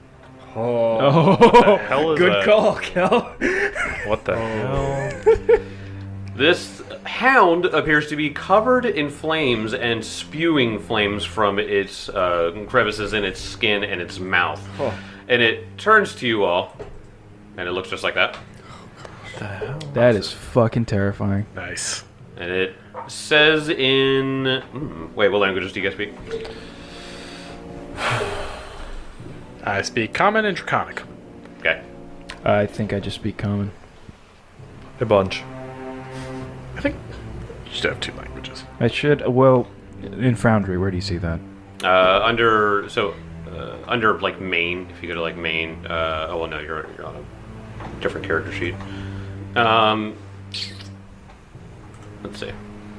Oh, hell is good that? call, Kel. What the hell? This hound appears to be covered in flames and spewing flames from its uh, crevices in its skin and its mouth. And it turns to you all, and it looks just like that. That is fucking terrifying. Nice. And it says in... hmm, wait, what languages do you guys speak? I speak Common and Draconic. Okay. I think I just speak common. A bunch. I think you should have two languages. I should. Well, in Foundry, where do you see that? Uh, under... So, uh, under, like, main, if you go to, like, main... Uh, oh, well, no, you're, you're on a different character sheet. Um... Let's see.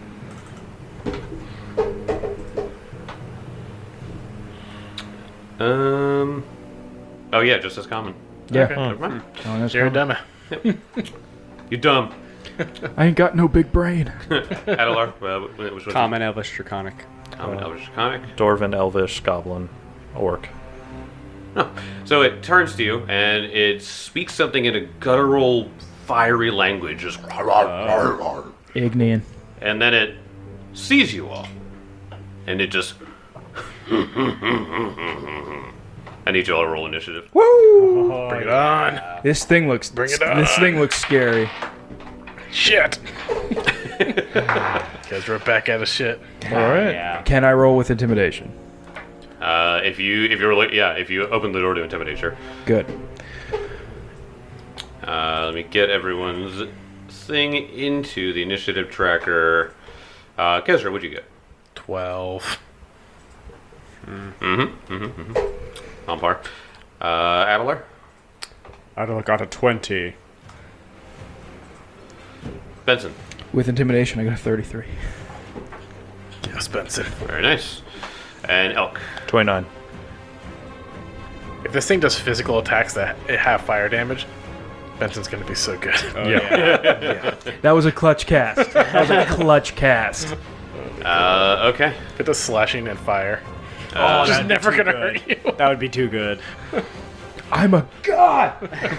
Um... Oh, yeah, just as common. Yeah. Okay. Never mind. Oh, that's You're a common. demo. You dumb. I ain't got no big brain. Adelar, uh, which was Common, Elvish, Draconic. Common, Elvish, Draconic. Dwarven, Elvish, Goblin, Orc. No. So it turns to you and it speaks something in a guttural, fiery language, just Ignian. and then it sees you all, and it just. I need you all to roll initiative. Woo! Bring it on. This thing looks. Bring it This on. thing looks scary. Shit. Guys, we're back out of shit. All right. Yeah. Can I roll with intimidation? Uh, if you if you're like yeah if you open the door to intimidate her. Good. Uh, let me get everyone's thing into the initiative tracker. Uh, Kezra, what'd you get? Twelve. On par. Uh, Adelar? I'd got a twenty. Benson? With intimidation, I got a thirty-three. Yes, Benson. Very nice. And Elk? twenty-nine. If this thing does physical attacks that have fire damage, Benson's gonna be so good. yeah. That was a clutch cast. That was a clutch cast. Uh, okay. If it does slashing and fire, Uh, it's just never gonna hurt you. That would be too good. I'm a god.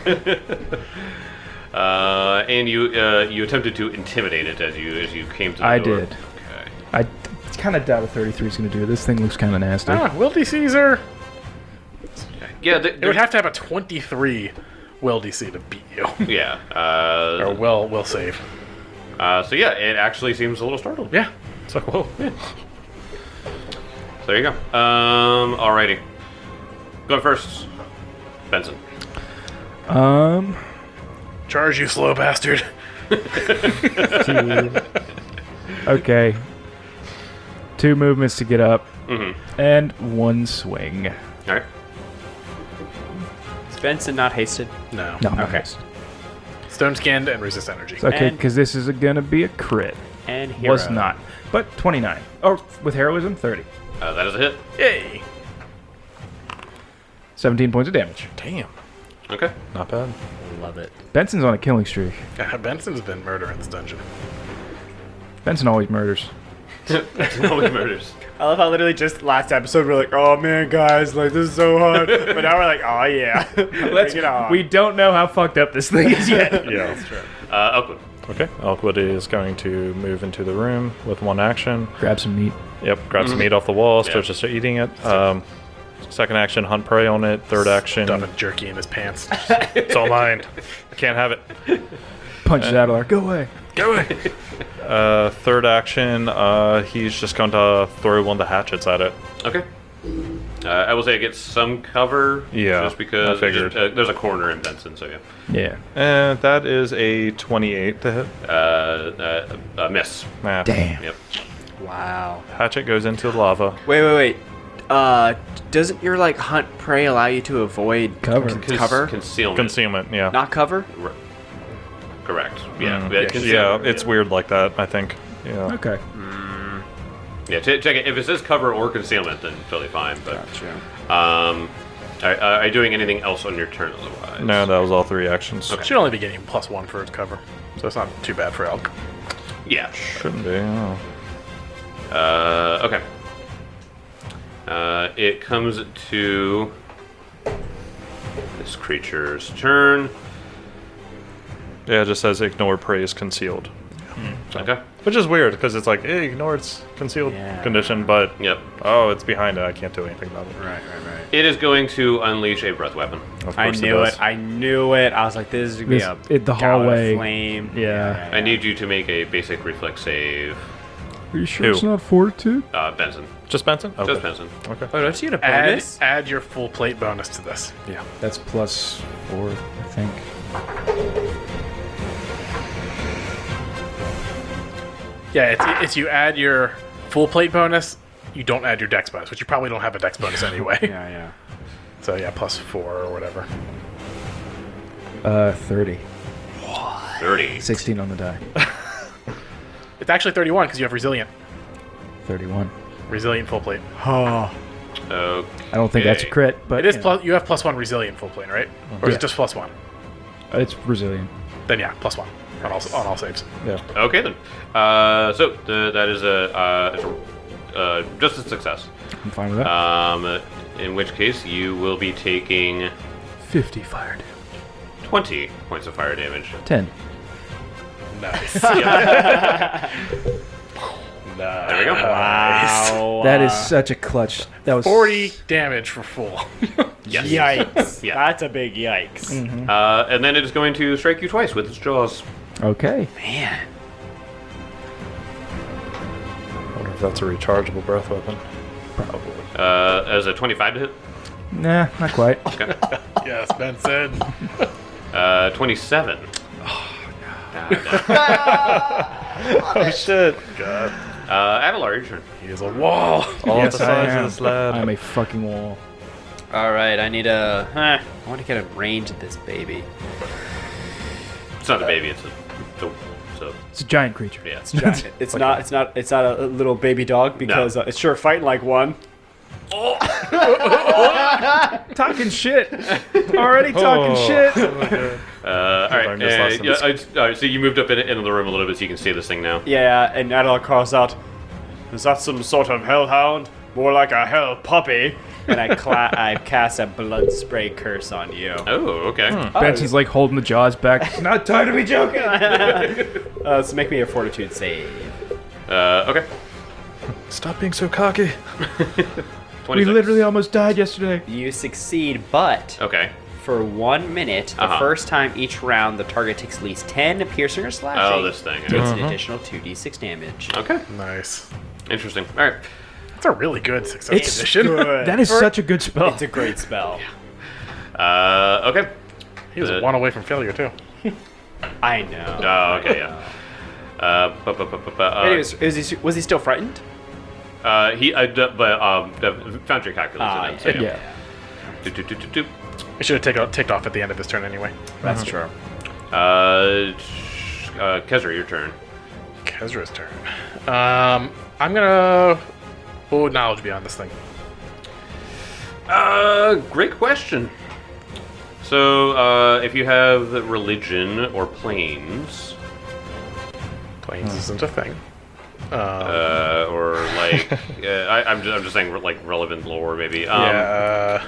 uh, and you uh, you attempted to intimidate it as you as you came to the I door. did. Okay. I kind of doubt a thirty-three is going to do it. This thing looks kind of nasty. Ah, Wildy Caesar. Yeah, th- It would have to have a twenty-three will D C to beat you. yeah. Or Uh, will will save. uh, so yeah, it actually seems a little startled. Yeah. It's like, whoa. So there you go. Um, alrighty. Going first, Benson. Um, Charge, you slow bastard. okay. Two movements to get up, Mm-hmm. and one swing. All right. Is Benson not hasted? No. No, Okay. Stone skinned and resist energy. It's okay, And- because this is going to be a crit. And hero. Was not. But twenty-nine. Oh, with heroism, thirty. Uh, that is a hit. Yay. seventeen points of damage. Damn. Okay. Not bad. Love it. Benson's on a killing streak. God, Benson's been murder in this dungeon. Benson always murders. Holy murders. I love how literally just last episode we're like, oh man, guys, like this is so hard. But now we're like, oh yeah, Let's. bring it on. We don't know how fucked up this thing is yet. Yeah. Uh, Elkwood. Okay. Elkwood is going to move into the room with one action. Grab some meat. Yep. Grab some meat off the wall. Yeah. Starts just eating it. Um, second action, hunt prey on it. Third action, Stuffing jerky in his pants. it's all mine. Can't have it. Punches out of there. Go away. Go away. Uh, third action, uh, he's just going to throw one of the hatchets at it. Okay. Uh, I will say it gets some cover. Yeah, Just because I figured. just, uh, there's a corner in Benson, so yeah. Yeah. And that is a twenty-eight to hit. Uh, uh, uh, miss. Nah. Damn. Yep. Wow. Hatchet goes into the lava. Wait, wait, wait. Uh, doesn't your like hunt prey allow you to avoid Cover. c- cover? Concealment. Concealment, yeah. Not cover? R- Correct. Yeah. Mm, yeah, yeah, conceal- it's weird like that. I think. Yeah. Okay. Yeah, ch- check it. If it says cover or concealment, then totally fine. But Gotcha. um, are, are you doing anything else on your turn otherwise? No, that was all three actions. Okay. Should only be getting plus one for its cover, so it's not too bad for elk. Yeah. Shouldn't be. Oh. Uh, okay. Uh, it comes to this creature's turn. Yeah, it just says ignore prey is concealed. Okay. Which is weird because it's like, hey, ignore its concealed Yeah. condition, but Yep. oh, it's behind it. I can't do anything about it. Right, right, right. It is going to unleash a breath weapon. Of I course knew does. it. I knew it. I was like, this is gonna be This- a it- the goblet of hallway- flame. yeah. I need you to make a basic reflex save. Are you sure Who? it's not fortitude? Uh, Benson. Just Benson? Okay. Just Benson. Okay. Oh, don't you get a Add, bonus? add your full plate bonus to this. Yeah. That's plus four, I think. Yeah, it's, it's you add your full plate bonus, you don't add your dex bonus, which you probably don't have a dex bonus anyway. Yeah, yeah. So yeah, plus four or whatever. Uh, thirty. thirty. sixteen on the die. It's actually thirty-one because you have resilient. thirty-one. Resilient full plate. Oh, Okay. I don't think that's a crit, but It is you know, plus. You have plus one resilient full plate, right? Or is Yeah. it just plus one? it's resilient. Then yeah, plus one on all on all saves. Yeah. Okay then. Uh, so the, that is a, uh, it's a uh, just a success. I'm fine with that. Um, in which case you will be taking fifty fire damage. twenty points of fire damage. ten. Nice. Nice. There we go. wow. That is such a clutch. That was Forty damage for full. Yes. Yikes. Yeah. That's a big yikes. Uh, and then it is going to strike you twice with its jaws. Okay. Man. I wonder if that's a rechargeable breath weapon. Probably. Uh, as a twenty-five to hit. Nah, not quite. Okay. Yes, Ben said. Uh, twenty-seven. Oh shit! God, Uh, Avalar, your turn. he is a wall. All Yes, the I size am. of this lad. I'm a fucking wall. All right, I need a. Huh, I want to get a range of this baby. It's not a baby. It's a. So, so It's a giant creature. yeah. It's It's not. It's not. It's not a little baby dog because uh, it's sure fighting like one. Talking shit. Already talking Oh. shit. Uh, all right. Learned this Uh, lesson. yeah, I- all right. So you moved up in, into the room a little bit, so you can see this thing now. Yeah, and Adela calls out, "Is that some sort of hellhound? More like a hell puppy." And I cla- I cast a blood spray curse on you. Oh, okay. Benson's like holding the jaws back. It's not time to be joking. Uh, so make me a fortitude save. Uh, okay. Stop being so cocky. We twenty-six. literally almost died yesterday. You succeed, but Okay. for one minute, the Uh-huh. first time each round, the target takes at least ten piercing or slashing. Oh, this thing. Takes Okay. an additional two d six damage. Okay. Nice. Interesting. All right. That's a really good success It's condition. That is such a good spell. It's a great spell. Uh, okay. He was Uh, one away from failure too. I know. Oh, okay, yeah. Uh, bu- bu- bu- bu- bu- uh, Anyways, is he, was he still frightened? uh, he, uh, d- but, um, the Foundry calculates Ah, it in, so yeah. yeah. Do, do, do, do, do. He should have taken ticked off at the end of his turn anyway. That's true. Uh, sh- uh, Kezra, your turn. Kezra's turn. Um, I'm gonna. What would knowledge be on this thing? Uh, great question. So, uh, if you have religion or planes, Planes isn't a thing. Um, uh, or like, uh, I, I'm, just, I'm just saying, like, relevant lore, maybe. Um, yeah.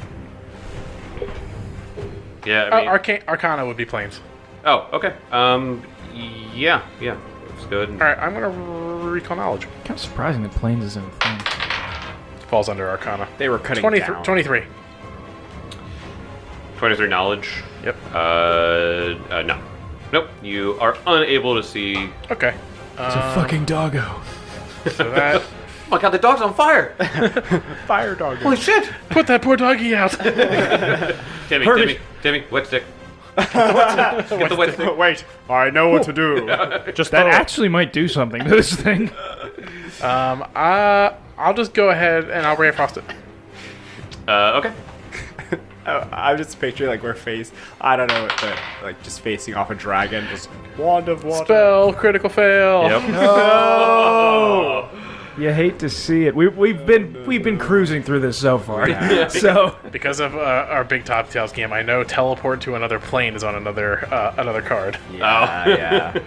Yeah, Uh, I mean, Arcane, Arcana would be planes. oh, okay. Um, yeah, yeah. Let's go ahead and. All right, I'm gonna recall knowledge. Kind of surprising that planes isn't a thing. Falls under Arcana. They were cutting twenty-three. down. twenty-three. twenty-three knowledge. Yep. Uh, uh, no. Nope. You are unable to see. Okay. It's a fucking doggo. So that. Oh my god, the dog's on fire! Fire dog. Holy shit! Put that poor doggy out. Timmy, Hurry. Timmy, Timmy, wet stick. Get the wet stick. Wait, I know what to do. Just That throw it. actually might do something to this thing. um. Uh. I'll just go ahead and I'll ray of frost it. Uh, okay. Uh, I'm just picturing like we're face. I don't know, but like just facing off a dragon. Just wand of water. Spell critical fail. Yep. Oh, you hate to see it. We, we've been we've been cruising through this so far. Yeah. So Because of uh, our big Top Tails game, I know teleport to another plane is on another uh, another card. Yeah,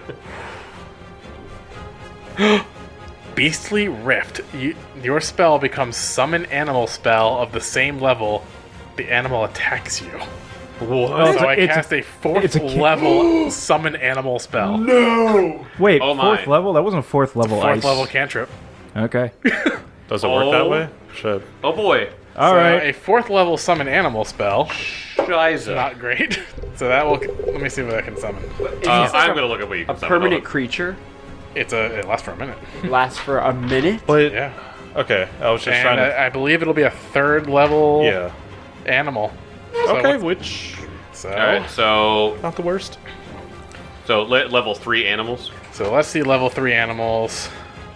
yeah. Beastly Rift. You, your spell becomes summon animal spell of the same level. The animal attacks you. Well, So I it's a- cast a fourth it's a ca- level summon animal spell. wait, Oh fourth my. level? That wasn't fourth level Fourth ice. level cantrip. Okay. Does it work that Oh. way? Shit. Oh boy. All so right. A fourth level summon animal spell. Shiza. Not great. So that will. Let me see what I can summon. Uh, I'm gonna look at what you A can summon. permanent Hold on. creature It's a. It lasts for a minute. lasts for a minute. But Yeah. okay, I was just And trying to. I, I believe it'll be a third level yeah. animal. So Okay, what's- which So. All right, so not the worst. so le- level three animals. So let's see level three animals.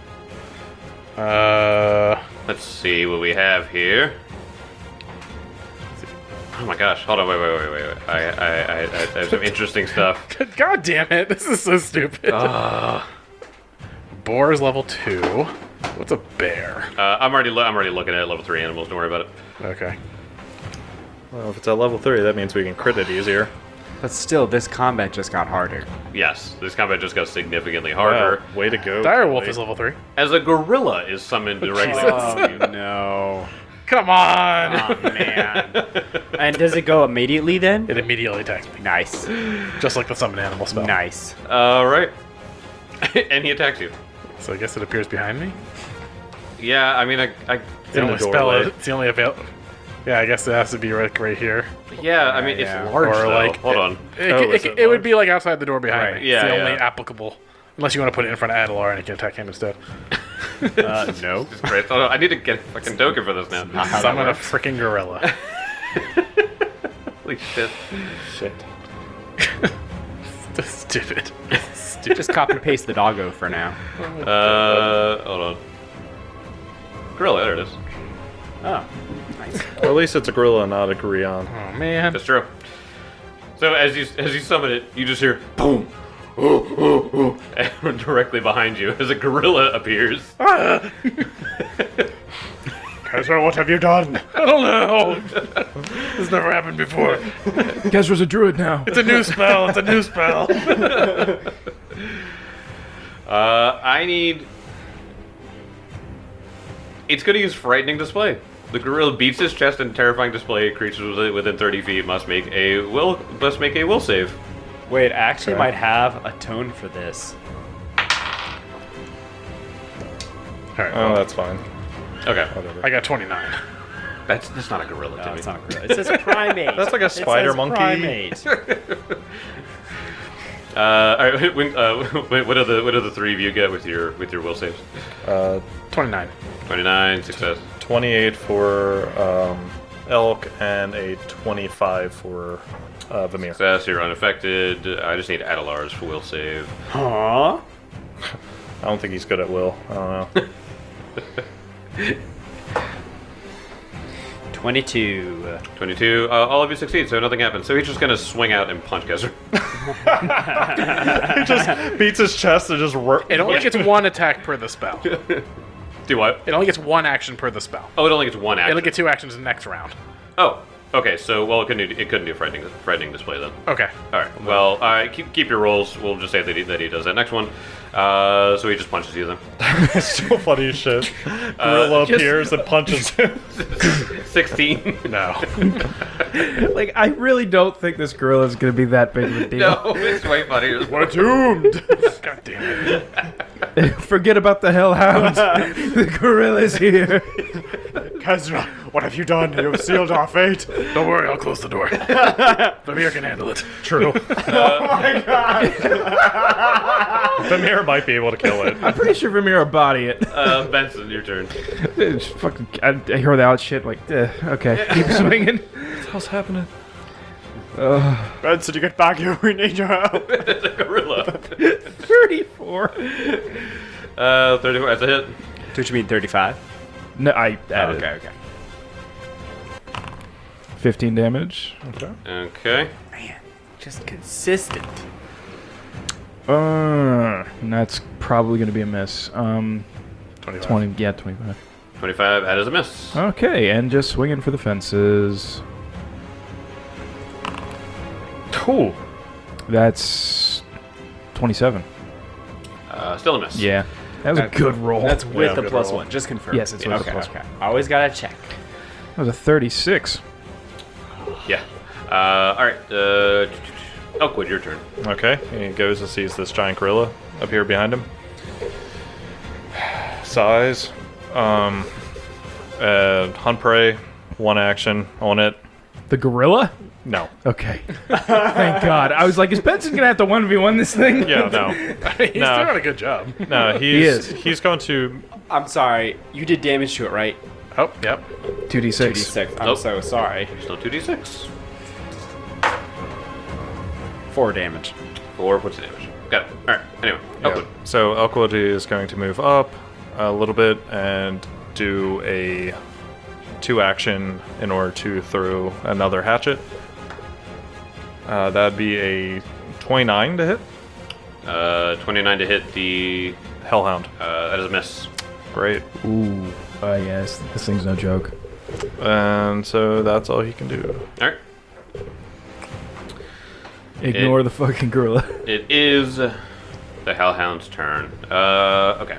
Uh. Let's see what we have here. Oh my gosh! Hold on, wait, wait, wait, wait, wait. I, I, I, I have some interesting stuff. God damn it! This is so stupid. Uh, Boar is level two. What's a bear? uh, I'm already, lo- I'm already looking at level three animals. Don't worry about it. Okay. Well, if it's at level three, that means we can crit it easier. But still, this combat just got harder. Yes, this combat just got significantly harder. Wow, way to go. Direwolf Clay. is level three. As a gorilla is summoned directly. Oh no! Come on! Oh man! And does it go immediately then? It immediately attacks me, Nice, just like the summon animal spell. nice. All right. And he attacks you. So I guess it appears behind me. Yeah, I mean, I, I It's the In the only spell. doorway. It's the only avail. Yeah, I guess it has to be right, right here. yeah, I mean, Yeah. it's large Or though. like- Hold on. It, Oh, it, is it, it would large? be like outside the door behind Right. me. Yeah, it's the only yeah. applicable. Unless you want to put it in front of Adelar and it can attack him instead. Uh, no. It's great. Oh, I need to get a fucking token for this now. Not how that Summon a works. freaking gorilla. Holy shit. Shit. Stupid. Just copy and paste the doggo for now. Uh, hold on. Gorilla, there it is. Oh, nice. Or at least it's a gorilla, not a Gurion. Oh man. That's true. So as you as you summon it, you just hear boom, oh, oh, oh, and directly behind you as a gorilla appears. Kaiser, what have you done? I don't know. This never happened before. Kezra's a druid now. It's a new spell. It's a new spell. Uh, I need. It's going to use frightening display. The gorilla beats his chest in terrifying display. Creatures within- within thirty feet must make a will must make a will save. Wait, I actually Okay. might have a tone for this. All right. Oh, Well, that's fine. Okay, Whatever. I got twenty-nine. that's that's not a gorilla to No, me. it's not a gorilla. It says primate. That's like a It spider says monkey. Primate. Uh, all right, when, uh, what are the what are the three of you get with your with your will saves? Uh, twenty-nine. Twenty-nine success. twenty-eight for um, Elk and a twenty-five for uh, Vamir. Success. You're unaffected. I just need Adelar's for will save. Huh? I don't think he's good at will. I don't know. Twenty-two. Twenty-two. Uh, all of you succeed, so nothing happens. So he's just gonna swing out and punch Gezer. He just beats his chest and just. Wor- It only gets one attack per the spell. Do what? It only gets one action per the spell. Oh, it only gets one action. It'll get two actions in the next round. Oh, okay. So well, it couldn't do, it couldn't do frightening frightening display then. Okay. All right. Well, all right. Keep keep your rolls. We'll just say that he, that he does that next one. Uh, so he just punches you then. It's so funny as shit. Gorilla just- appears and punches him. Sixteen. No. Like, I really don't think this gorilla is going to be that big of a deal. No, it's way funny. We're doomed. God damn it. Forget about the hellhounds. The gorilla's here. Kezra, what have you done? You have sealed our fate. Don't worry, I'll close the door. Vamir can handle it. True. Vamir might be able to kill it. I'm pretty sure Vamir body it. Uh, Benson, your turn. It's fucking, I, I hear that shit like, eh, okay, keep swinging. What the hell's happening? Benson, you get back here. We need your help. It's a gorilla. thirty-four. Uh, thirty-four. That's a hit. What you mean, thirty-five? No, I Oh, added. okay, okay. fifteen damage. Okay. Okay. Man, just consistent. Uh, and that's probably going to be a miss. Um, twenty-five. twenty, yeah, twenty-five. twenty-five, that is a miss. Okay, and just swinging for the fences. Cool. That's twenty-seven. Uh, still a miss. Yeah, that was a That's- good roll. That's with Yeah, the good plus roll. one. Just confirm. Yes, it's with the okay, plus okay. Always gotta check. That was a thirty-six. Yeah. Uh, all right. Uh, Elkwood, your turn. Okay. He goes and sees this giant gorilla up here behind him. Size. Um. Uh, hunt prey. One action on it. The gorilla? No. Okay. Thank God. I was like, is Benson going to have to one v one this thing? Yeah, no. He's No. doing a good job. No, he's He is. he's going to I'm sorry. You did damage to it, right? Oh, yep. two d two d six. six. I'm Nope. so sorry. Still two d six. Four damage. Four points of damage. Got it. All right. Anyway, yeah. Elkwood. So Elkwood is going to move up a little bit and do a two action in order to throw another hatchet. Uh, that'd be a twenty-nine to hit. Uh, twenty-nine to hit the. Hellhound. Uh, that is a miss. Great. Ooh. Uh, yes, this thing's no joke. And so that's all he can do. All right. Ignore It- the fucking gorilla. It is the Hellhound's turn. Uh, okay.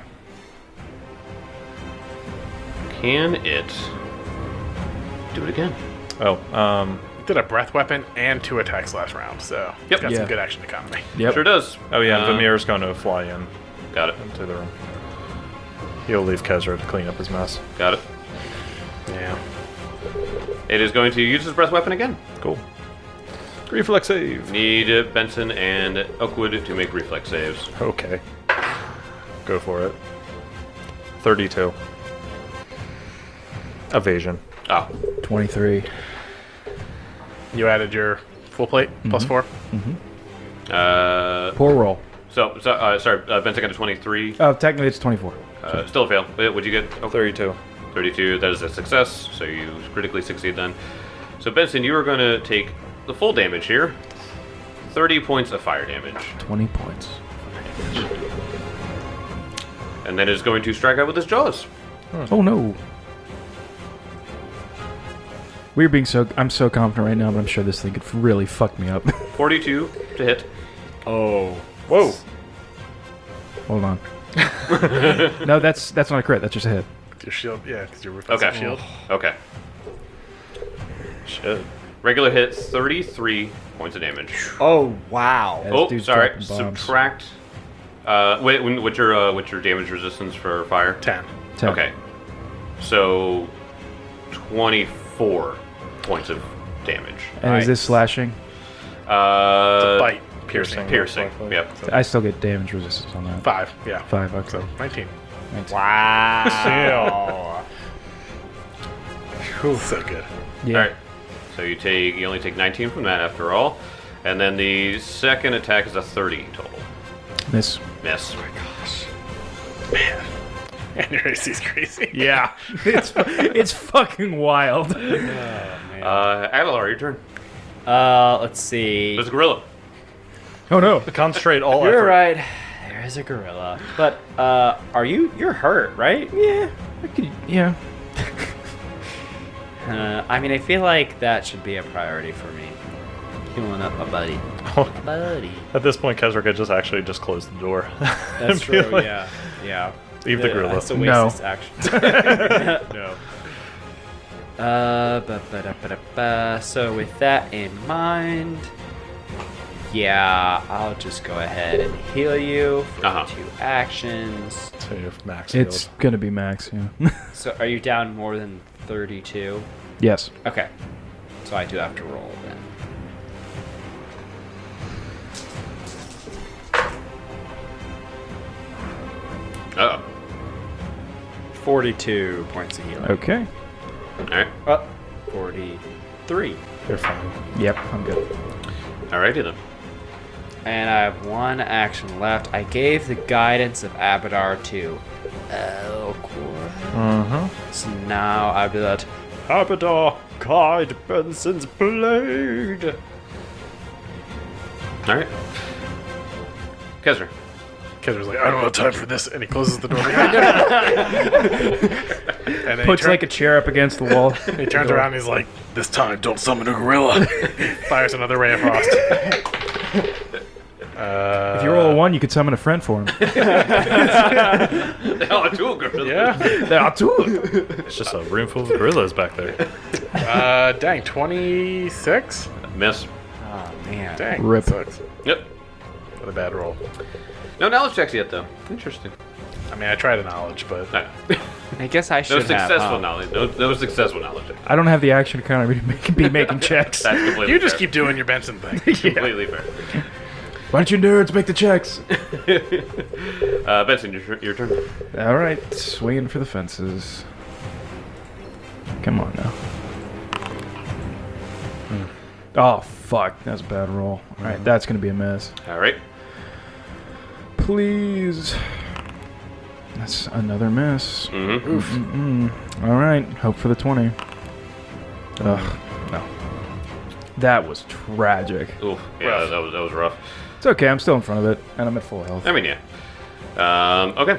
Can it do it again? Oh, um, Did a breath weapon and two attacks last round, so Yep. got Yeah. some good action economy. Yep. Sure does. oh yeah, and Um, Vamir's going to fly in Got it. into the room. He'll leave Kezra to clean up his mess. Got it. Yeah. It is going to use his breath weapon again. Cool. Reflex save. Need uh, Benson and Elkwood to make reflex saves. Okay. Go for it. thirty-two. Evasion. Oh, twenty-three. You added your full plate plus four. uh, Poor roll. so, so uh, sorry, uh, Benson got a twenty-three. Oh, technically it's twenty-four. Uh, still a fail. Uh, What'd you get? Oh, thirty-two. thirty-two. That is a success, so you critically succeed then. So Benson, you are going to take the full damage here. thirty points of fire damage. twenty points. And then it's going to strike out with his jaws. Oh no. We're being so. I'm so confident right now, but I'm sure this thing could really fuck me up. forty-two to hit. Oh. Whoa. Hold on. No, that's that's not a crit. That's just a hit. Your shield, yeah, because your reflexive Okay. shield. Okay. Shit. Regular hit, thirty-three points of damage. Oh wow. This Oh, dude's sorry. dropping bombs. Subtract. Uh, wait, when- what's your uh, what's your damage resistance for fire? Ten. Ten. Okay. So, twenty-four points of damage. And is this Nice. slashing? Uh, Bite. Piercing. Piercing. most likely. Yep. I still get damage resistance on that. Five. Yeah. Five. Okay. So nineteen. Thanks. Wow. So good. Yeah. All right. So you take you only take nineteen from that after all, and then the second attack is a thirty total. Miss. Miss. And your A C's crazy. Yeah. it's it's fucking wild. Uh, Adelar, your turn. Uh, let's see. There's a gorilla. Oh no. Concentrate all You're effort. right. There is a gorilla. But uh, are you? You're hurt, right? Yeah. I could. Yeah. Uh, I mean, I feel like that should be a priority for me. Healing up my buddy. Oh, Buddy. at this point, Kezra could just actually just close the door. That's And be true. like, Yeah. Yeah. Leave the Yeah, gorilla. That's a waste No. this action. No. Uh, ba, ba, da, ba, da, ba. So with that in mind, yeah, I'll just go ahead and heal you for Uh-huh. two actions. So you have max It's healed. gonna be max. Yeah. So are you down more than thirty-two? Yes. Okay. So I do have to roll then. Uh forty-two points of healing. Okay. oh. All right. Oh, forty-three. You're fine. Yep. I'm good. Alrighty then. And I have one action left. I gave the guidance of Abadar to Elcor. Uh-huh. So now I do that. Abadar. Guide Benson's blade. All right. Kezra. Kezra's like, I don't have time for this, and he closes the door behind him. And then Puts he, turn- like a chair up against the wall. he turns around and he's like, this time, don't summon a gorilla. Fires another ray of frost. Uh, If you roll a one, you could summon a friend for him. Oh, two gorillas. yeah. There are two. It's just a room full of gorillas back there. Uh, dang, twenty-six? Miss. Oh man. Dang, Rip. sucks. Yep. What a bad roll. No knowledge checks yet, though. Interesting. I mean, I tried a knowledge, but No, I guess I no should have. successful huh? knowledge. No, no successful knowledge. check. I don't have the action to kind of make, be making checks. That's completely you just fair. keep doing your Benson thing. completely fair. Why don't you nerds make the checks? Uh, Benson, your, your turn. All right, swinging for the fences. Come on now. Oh, fuck. That's a bad roll. All right, that's going to be a miss. All right. Please. That's another miss. Mm-hmm. Mm-mm. All right, hope for the twenty. Ugh, no. That was tragic. Ooh, yeah, that was that was rough. It's okay, I'm still in front of it, and I'm at full health. I mean, yeah. Um, okay.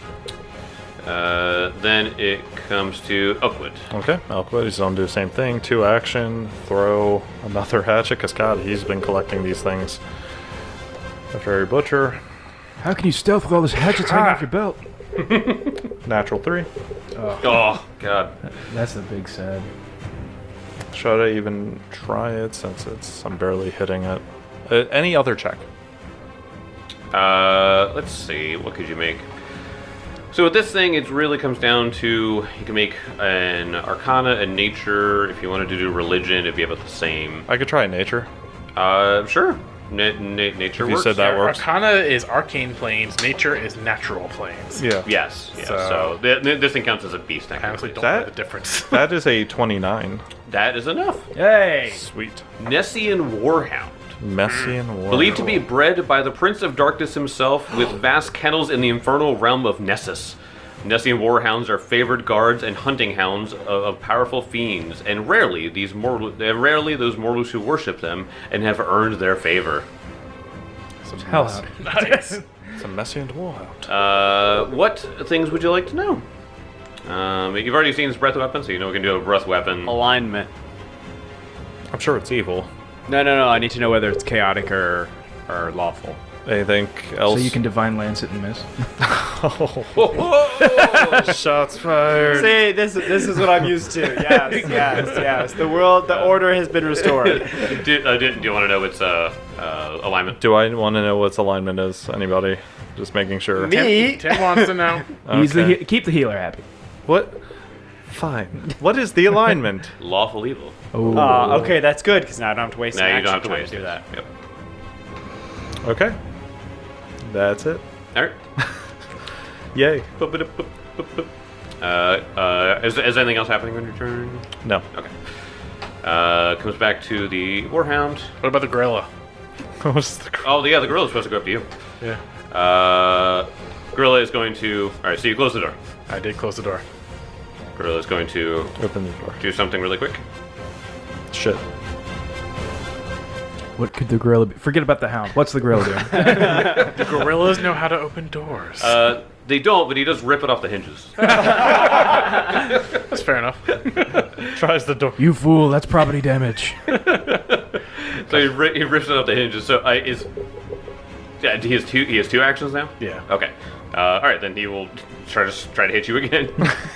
Uh, then it comes to Oakwood. Okay, Elkwood, he's gonna do the same thing. Two action, throw another hatchet, because God, he's been collecting these things. A fairy butcher, How can you stealth with all this hatchets hanging off your belt? natural three. Oh God. That's the big sad. Should I even try it since it's I'm barely hitting it? Uh, any other check? Uh, let's see. What could you make? So with this thing, it really comes down to you can make an Arcana and Nature. If you wanted to do Religion, it'd be about the same. I could try nature. Uh, sure. Na- na- nature If you works. said that works. Arcana is arcane planes. Nature is natural planes. Yeah. Yes. Yeah. So, So- th- th- this thing counts as a beast. I honestly don't That- know the difference. That is a twenty-nine. That is enough. Hey! Sweet. Nessian Warhound. Messian War. Believed to be bred by the Prince of Darkness himself, with vast kennels in the infernal realm of Nessus. Nessian warhounds are favored guards and hunting hounds of, of powerful fiends, and rarely these mortal, uh, rarely those mortals who worship them and have earned their favor. Some Hell mess- out. Nice. It's a Messian Warhound. Uh, what things would you like to know? Um, you've already seen this breath weapon, so you know we can do a breath weapon. Alignment. I'm sure it's evil. No, no, no. I need to know whether it's chaotic or or lawful. Anything So else? you can divine lance it and miss. Shots fired. See, this this is what I'm used to. Yes, yes, yes. The world, the order has been restored. Did, uh, did, do you want to know its uh, uh, alignment? Do I want to know what its alignment is? Anybody? Just making sure. Me? Tim wants to know. He's the Okay. he- keep the healer happy. What? Fine. What is the alignment? Lawful evil. Oh, Uh, okay, that's good because now I don't have to waste. Now an you don't have action to trying waste do it. that. Yep. Okay. That's it. All right. Yay. Uh, uh, is, is anything else happening on your turn? No. Okay. Uh, comes back to the Warhound. What about the gorilla? What's the Oh, yeah, the gorilla's supposed to go up to you. Yeah. Uh, gorilla is going to. All right, so you close the door. I did close the door. Gorilla is going to Open the door. do something really quick. Shit. what could the gorilla be? Forget about the hound. What's the gorilla doing? The gorillas know how to open doors. Uh, they don't, but he does rip it off the hinges. That's fair enough. Tries the door. You fool, that's property damage. So he, ri- he rips it off the hinges. So I is. Yeah, he has two. He has two actions now. Yeah. Okay. Uh, all right, then he will try to s- try to hit you again.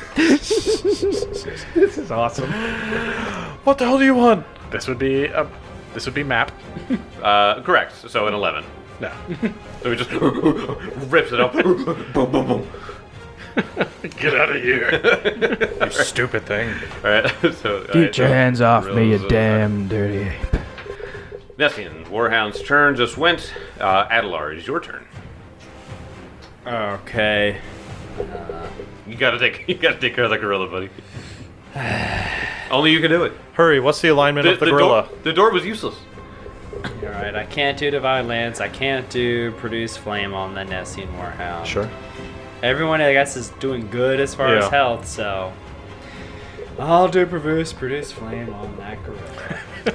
This is awesome. What the hell do you want? This would be a. This would be map. uh, correct. So an eleven. No. So he just rips it up. boom, boom, boom. Get out of here. You stupid thing. All right. So all Get right, your so hands off me, you Gorilla's, uh, damn dirty ape. Nessian, Warhound's turn just went. Uh, Adelar, it is your turn. Okay. You gotta take. You gotta take care of the gorilla, buddy. Only you can do it. Hurry, what's the alignment of the, gorilla? Door, the door was useless. All right. I can't do divine lance. I can't do produce flame on the Nessian Warhound. Sure. Everyone, I guess, is doing good as far Yeah. as health. So I'll do produce, produce flame on that gorilla.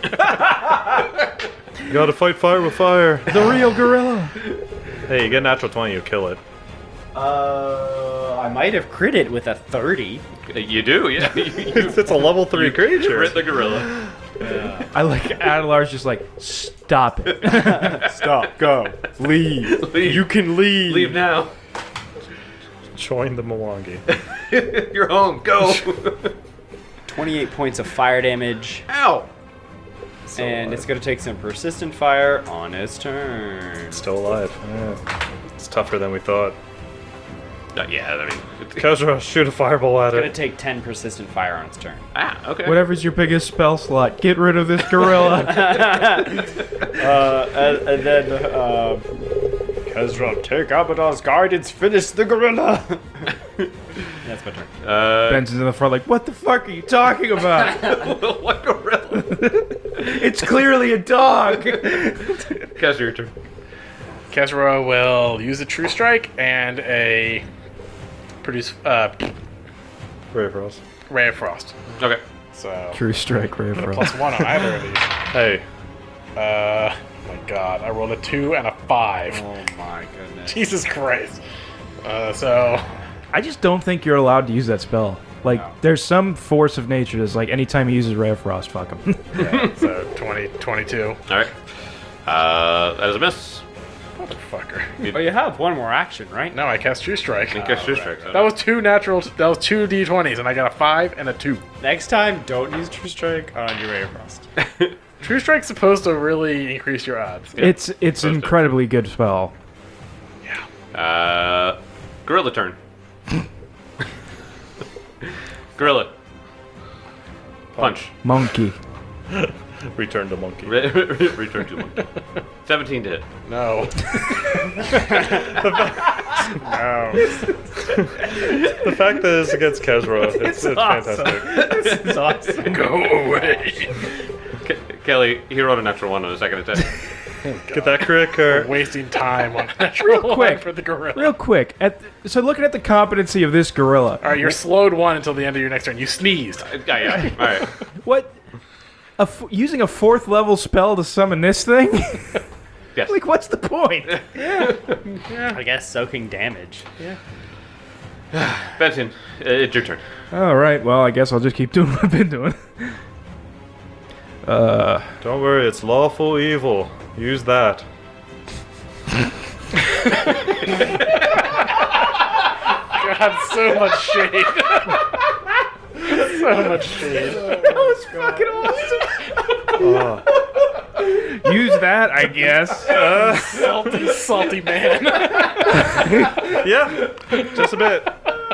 You gotta fight fire with fire. The real gorilla. Hey, you get a natural twenty, you kill it. Uh, I might have crit it with a thirty. You do, yeah. You, you, It's, it's a level three creature. crit the gorilla. I like Adelar's just like, stop it. Stop, go, leave. Leave. You can leave. Leave now. Join the Mwangi. You're home. Go. twenty-eight points of fire damage, Ow. and it's going to take some persistent fire on its turn. Still alive. Yeah. It's tougher than we thought. Uh, yeah, I mean. It's, Kezra, shoot a fireball at It's going to it. take ten persistent fire on its turn. ah, okay. Whatever's your biggest spell slot, get rid of this gorilla. Uh, and, and then, uh, Kezra, take Abaddon's guidance, finish the gorilla. That's my turn. Uh, Benson's in the front like, what the fuck are you talking about? what gorilla? It's clearly a dog. Guys, your turn. Kezra will use a True Strike and a produce uh, Ray of Frost. Ray of Frost. Okay. So True strike, Ray of Frost. plus one on either of these. Hey, Uh, my God, I rolled a two and a five. Oh my goodness. Jesus Christ. Uh, so I just don't think you're allowed to use that spell. Like, No. there's some force of nature that's like, anytime he uses Ray of Frost, fuck him. yeah, so twenty, twenty-two. All right. Uh, that is a miss. Motherfucker. Oh, you have one more action, right? No, I cast True Strike. I guess your strike. That was two natural. That was two d twenties, and I got a five and a two. Next time, don't use True Strike on your Ray of Frost. True Strike's supposed to really increase your odds. It's it's an Supposed to. incredibly good spell. Yeah. Uh, gorilla turn. Gorilla. Punch. Monkey. return to monkey. Re- Return to monkey. seventeen to hit. No. no. The fact that it's against Kezra, it's, it's, fantastic. This is awesome. Go away. Ke- Kelly, he rolled a natural one on his second attack. Get that crit, Kurt. Wasting time on natural one quick. for the gorilla. Real quick, at th- so looking at the competency of this gorilla, All right, you're slowed one until the end of your next turn. You sneezed. yeah, yeah. All right. what? A f- using a fourth level spell to summon this thing? Yes. Like, what's the point? I guess soaking damage. Benson, uh, it's your turn. All right, well, I guess I'll just keep doing what I've been doing. Uh, Don't worry, it's lawful evil. Use that. God, so much shade. so much shade. that was fucking awesome. Use that, I guess. Uh, Salty, salty man. Yeah, just a bit.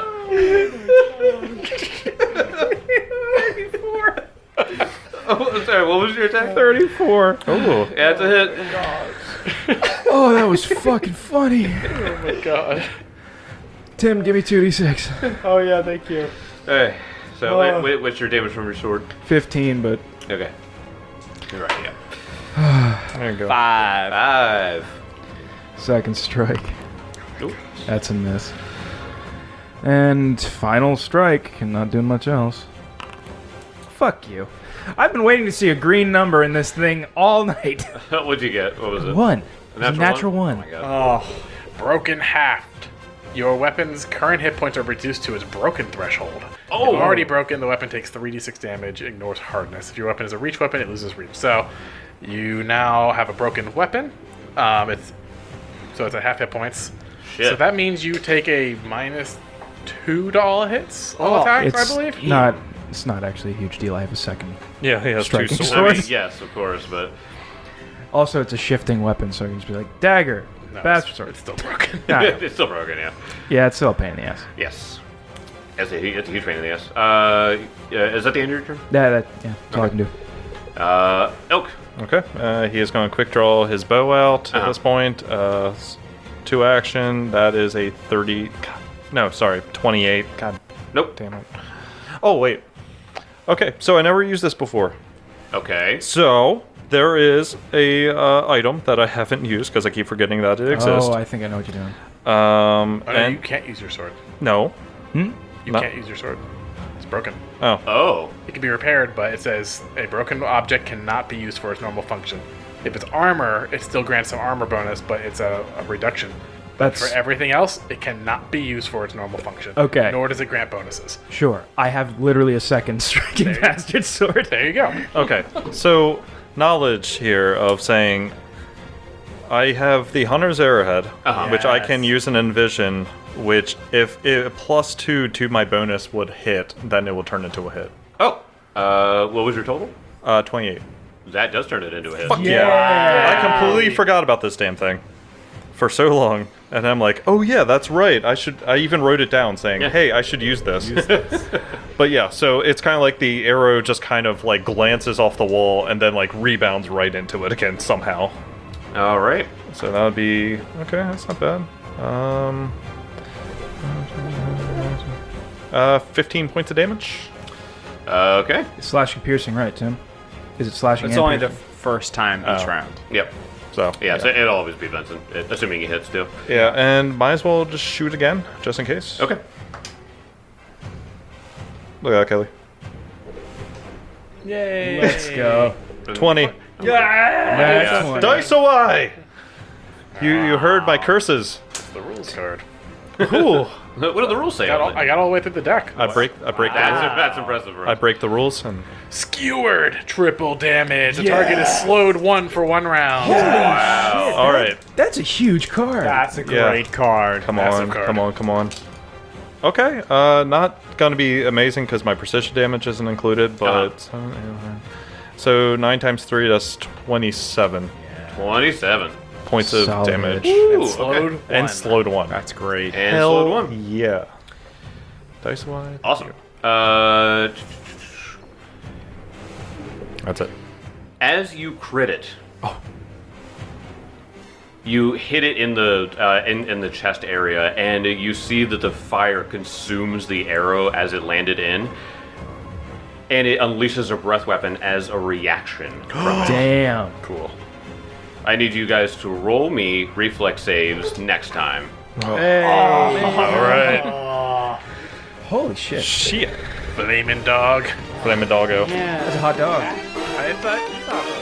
Oh, sorry, what was your attack? thirty-four. Oh, Yeah, it's a hit. Oh, that was fucking funny. Oh my God. Tim, give me two d six. Oh, yeah, thank you. Hey, so Uh. wait, wait, what's your damage from your sword? fifteen, but Okay. You're right, yeah. there you go. Five. Five. second strike. Ooh. That's a miss. And final strike. And not doing much else. Fuck you. I've been waiting to see a green number in this thing all night. What'd you get? What was it? One. A It was a natural one? one. Oh my god. Oh, Broken haft. Your weapon's current hit points are reduced to its broken threshold. Oh. If already broken, the weapon takes three d six damage, ignores hardness. If your weapon is a reach weapon, it loses reach. So, you now have a broken weapon. Um, it's so it's at half hit points. Shit. So that means you take a minus two to all hits, all Oh, attacks, It's I believe. not. It's not actually a huge deal. I have a second. Yeah, he has two Striking swords. I mean, swords. yes, of course, but Also, it's a shifting weapon, so I can just be like dagger, No, bastard it's, sword. it's still broken. Nah, it's still broken, yeah. yeah, it's still a pain in the ass. Yes. It's a, it's a huge pain in the ass. Uh, yeah, is that the end of your turn? Yeah, that, yeah, that's all I can do. Uh, Elk. Okay, uh, he is going to quick draw his bow out at Uh-huh. this point. Uh, s- two action. That is a thirty. God, no, sorry, twenty-eight. God Nope. damn it. Oh wait. Okay, so I never used this before. Okay. So there is a uh, item that I haven't used because I keep forgetting that it exists. Oh, I think I know what you're doing. um, Oh, no, and you can't use your sword. no, Hmm? You No. can't use your sword. It's broken. Oh. Oh. It can be repaired, but it says a broken object cannot be used for its normal function. If it's armor, it still grants some armor bonus, but it's a, a reduction. That's For everything else, it cannot be used for its normal function. Okay. Nor does it grant bonuses. sure. I have literally a second striking There you- bastard sword. There you go. Okay. So knowledge here of saying I have the Hunter's Arrowhead, Uh-huh. which I Yes. can use and envision. Which, if it, plus two to my bonus would hit, then it will turn into a hit. Oh. Uh, what was your total? Uh, twenty-eight. That does turn it into a hit. Yeah. I completely forgot about this damn thing for so long, and I'm like, oh yeah, that's right. I should. I even wrote it down saying, Yeah. hey, I should use this. But yeah, so it's kind of like the arrow just kind of like glances off the wall and then like rebounds right into it again somehow. All right. So that would be okay. That's not bad. Um, uh, fifteen points of damage. Okay. Slashing piercing, right, Tim? Is it slashing? It's and only the piercing? first time each Oh. round. Yep. So Yeah, so it'll always be Vincent, eh, assuming he hits too. yeah, and might as well just shoot again, just in case. Okay. Look at that, Kelly. Yay! Let's go. Twenty. That's Yeah. twenty. Dice away! You you heard my curses. The rules card. Cool. What do the rules say? Got all, on I it? got all the way through the deck. I break I break the That's, rules. that's impressive. Bro. I break the rules and Skewered. Triple damage. The target is slowed one for one round. all right. That's a huge card. That's a Yeah. great card. Come Massive on, card. come on, come on. Okay, uh, not gonna be amazing because my precision damage isn't included, but Uh-huh. so nine times three, that's twenty-seven Twenty-seven. points of Solid. damage Ooh, Slowed okay. one. and slowed one. That's great. And Hell slowed one. yeah. Dice wise. Awesome. Uh, That's it. as you crit it, you hit it in the uh, in, in the chest area, and you see that the fire consumes the arrow as it landed in, and it unleashes a breath weapon as a reaction. Damn. Cool. I need you guys to roll me reflex saves next time. All right. Holy shit. Shit. Flaming dog. Flaming doggo. That's a hot dog. I thought you thought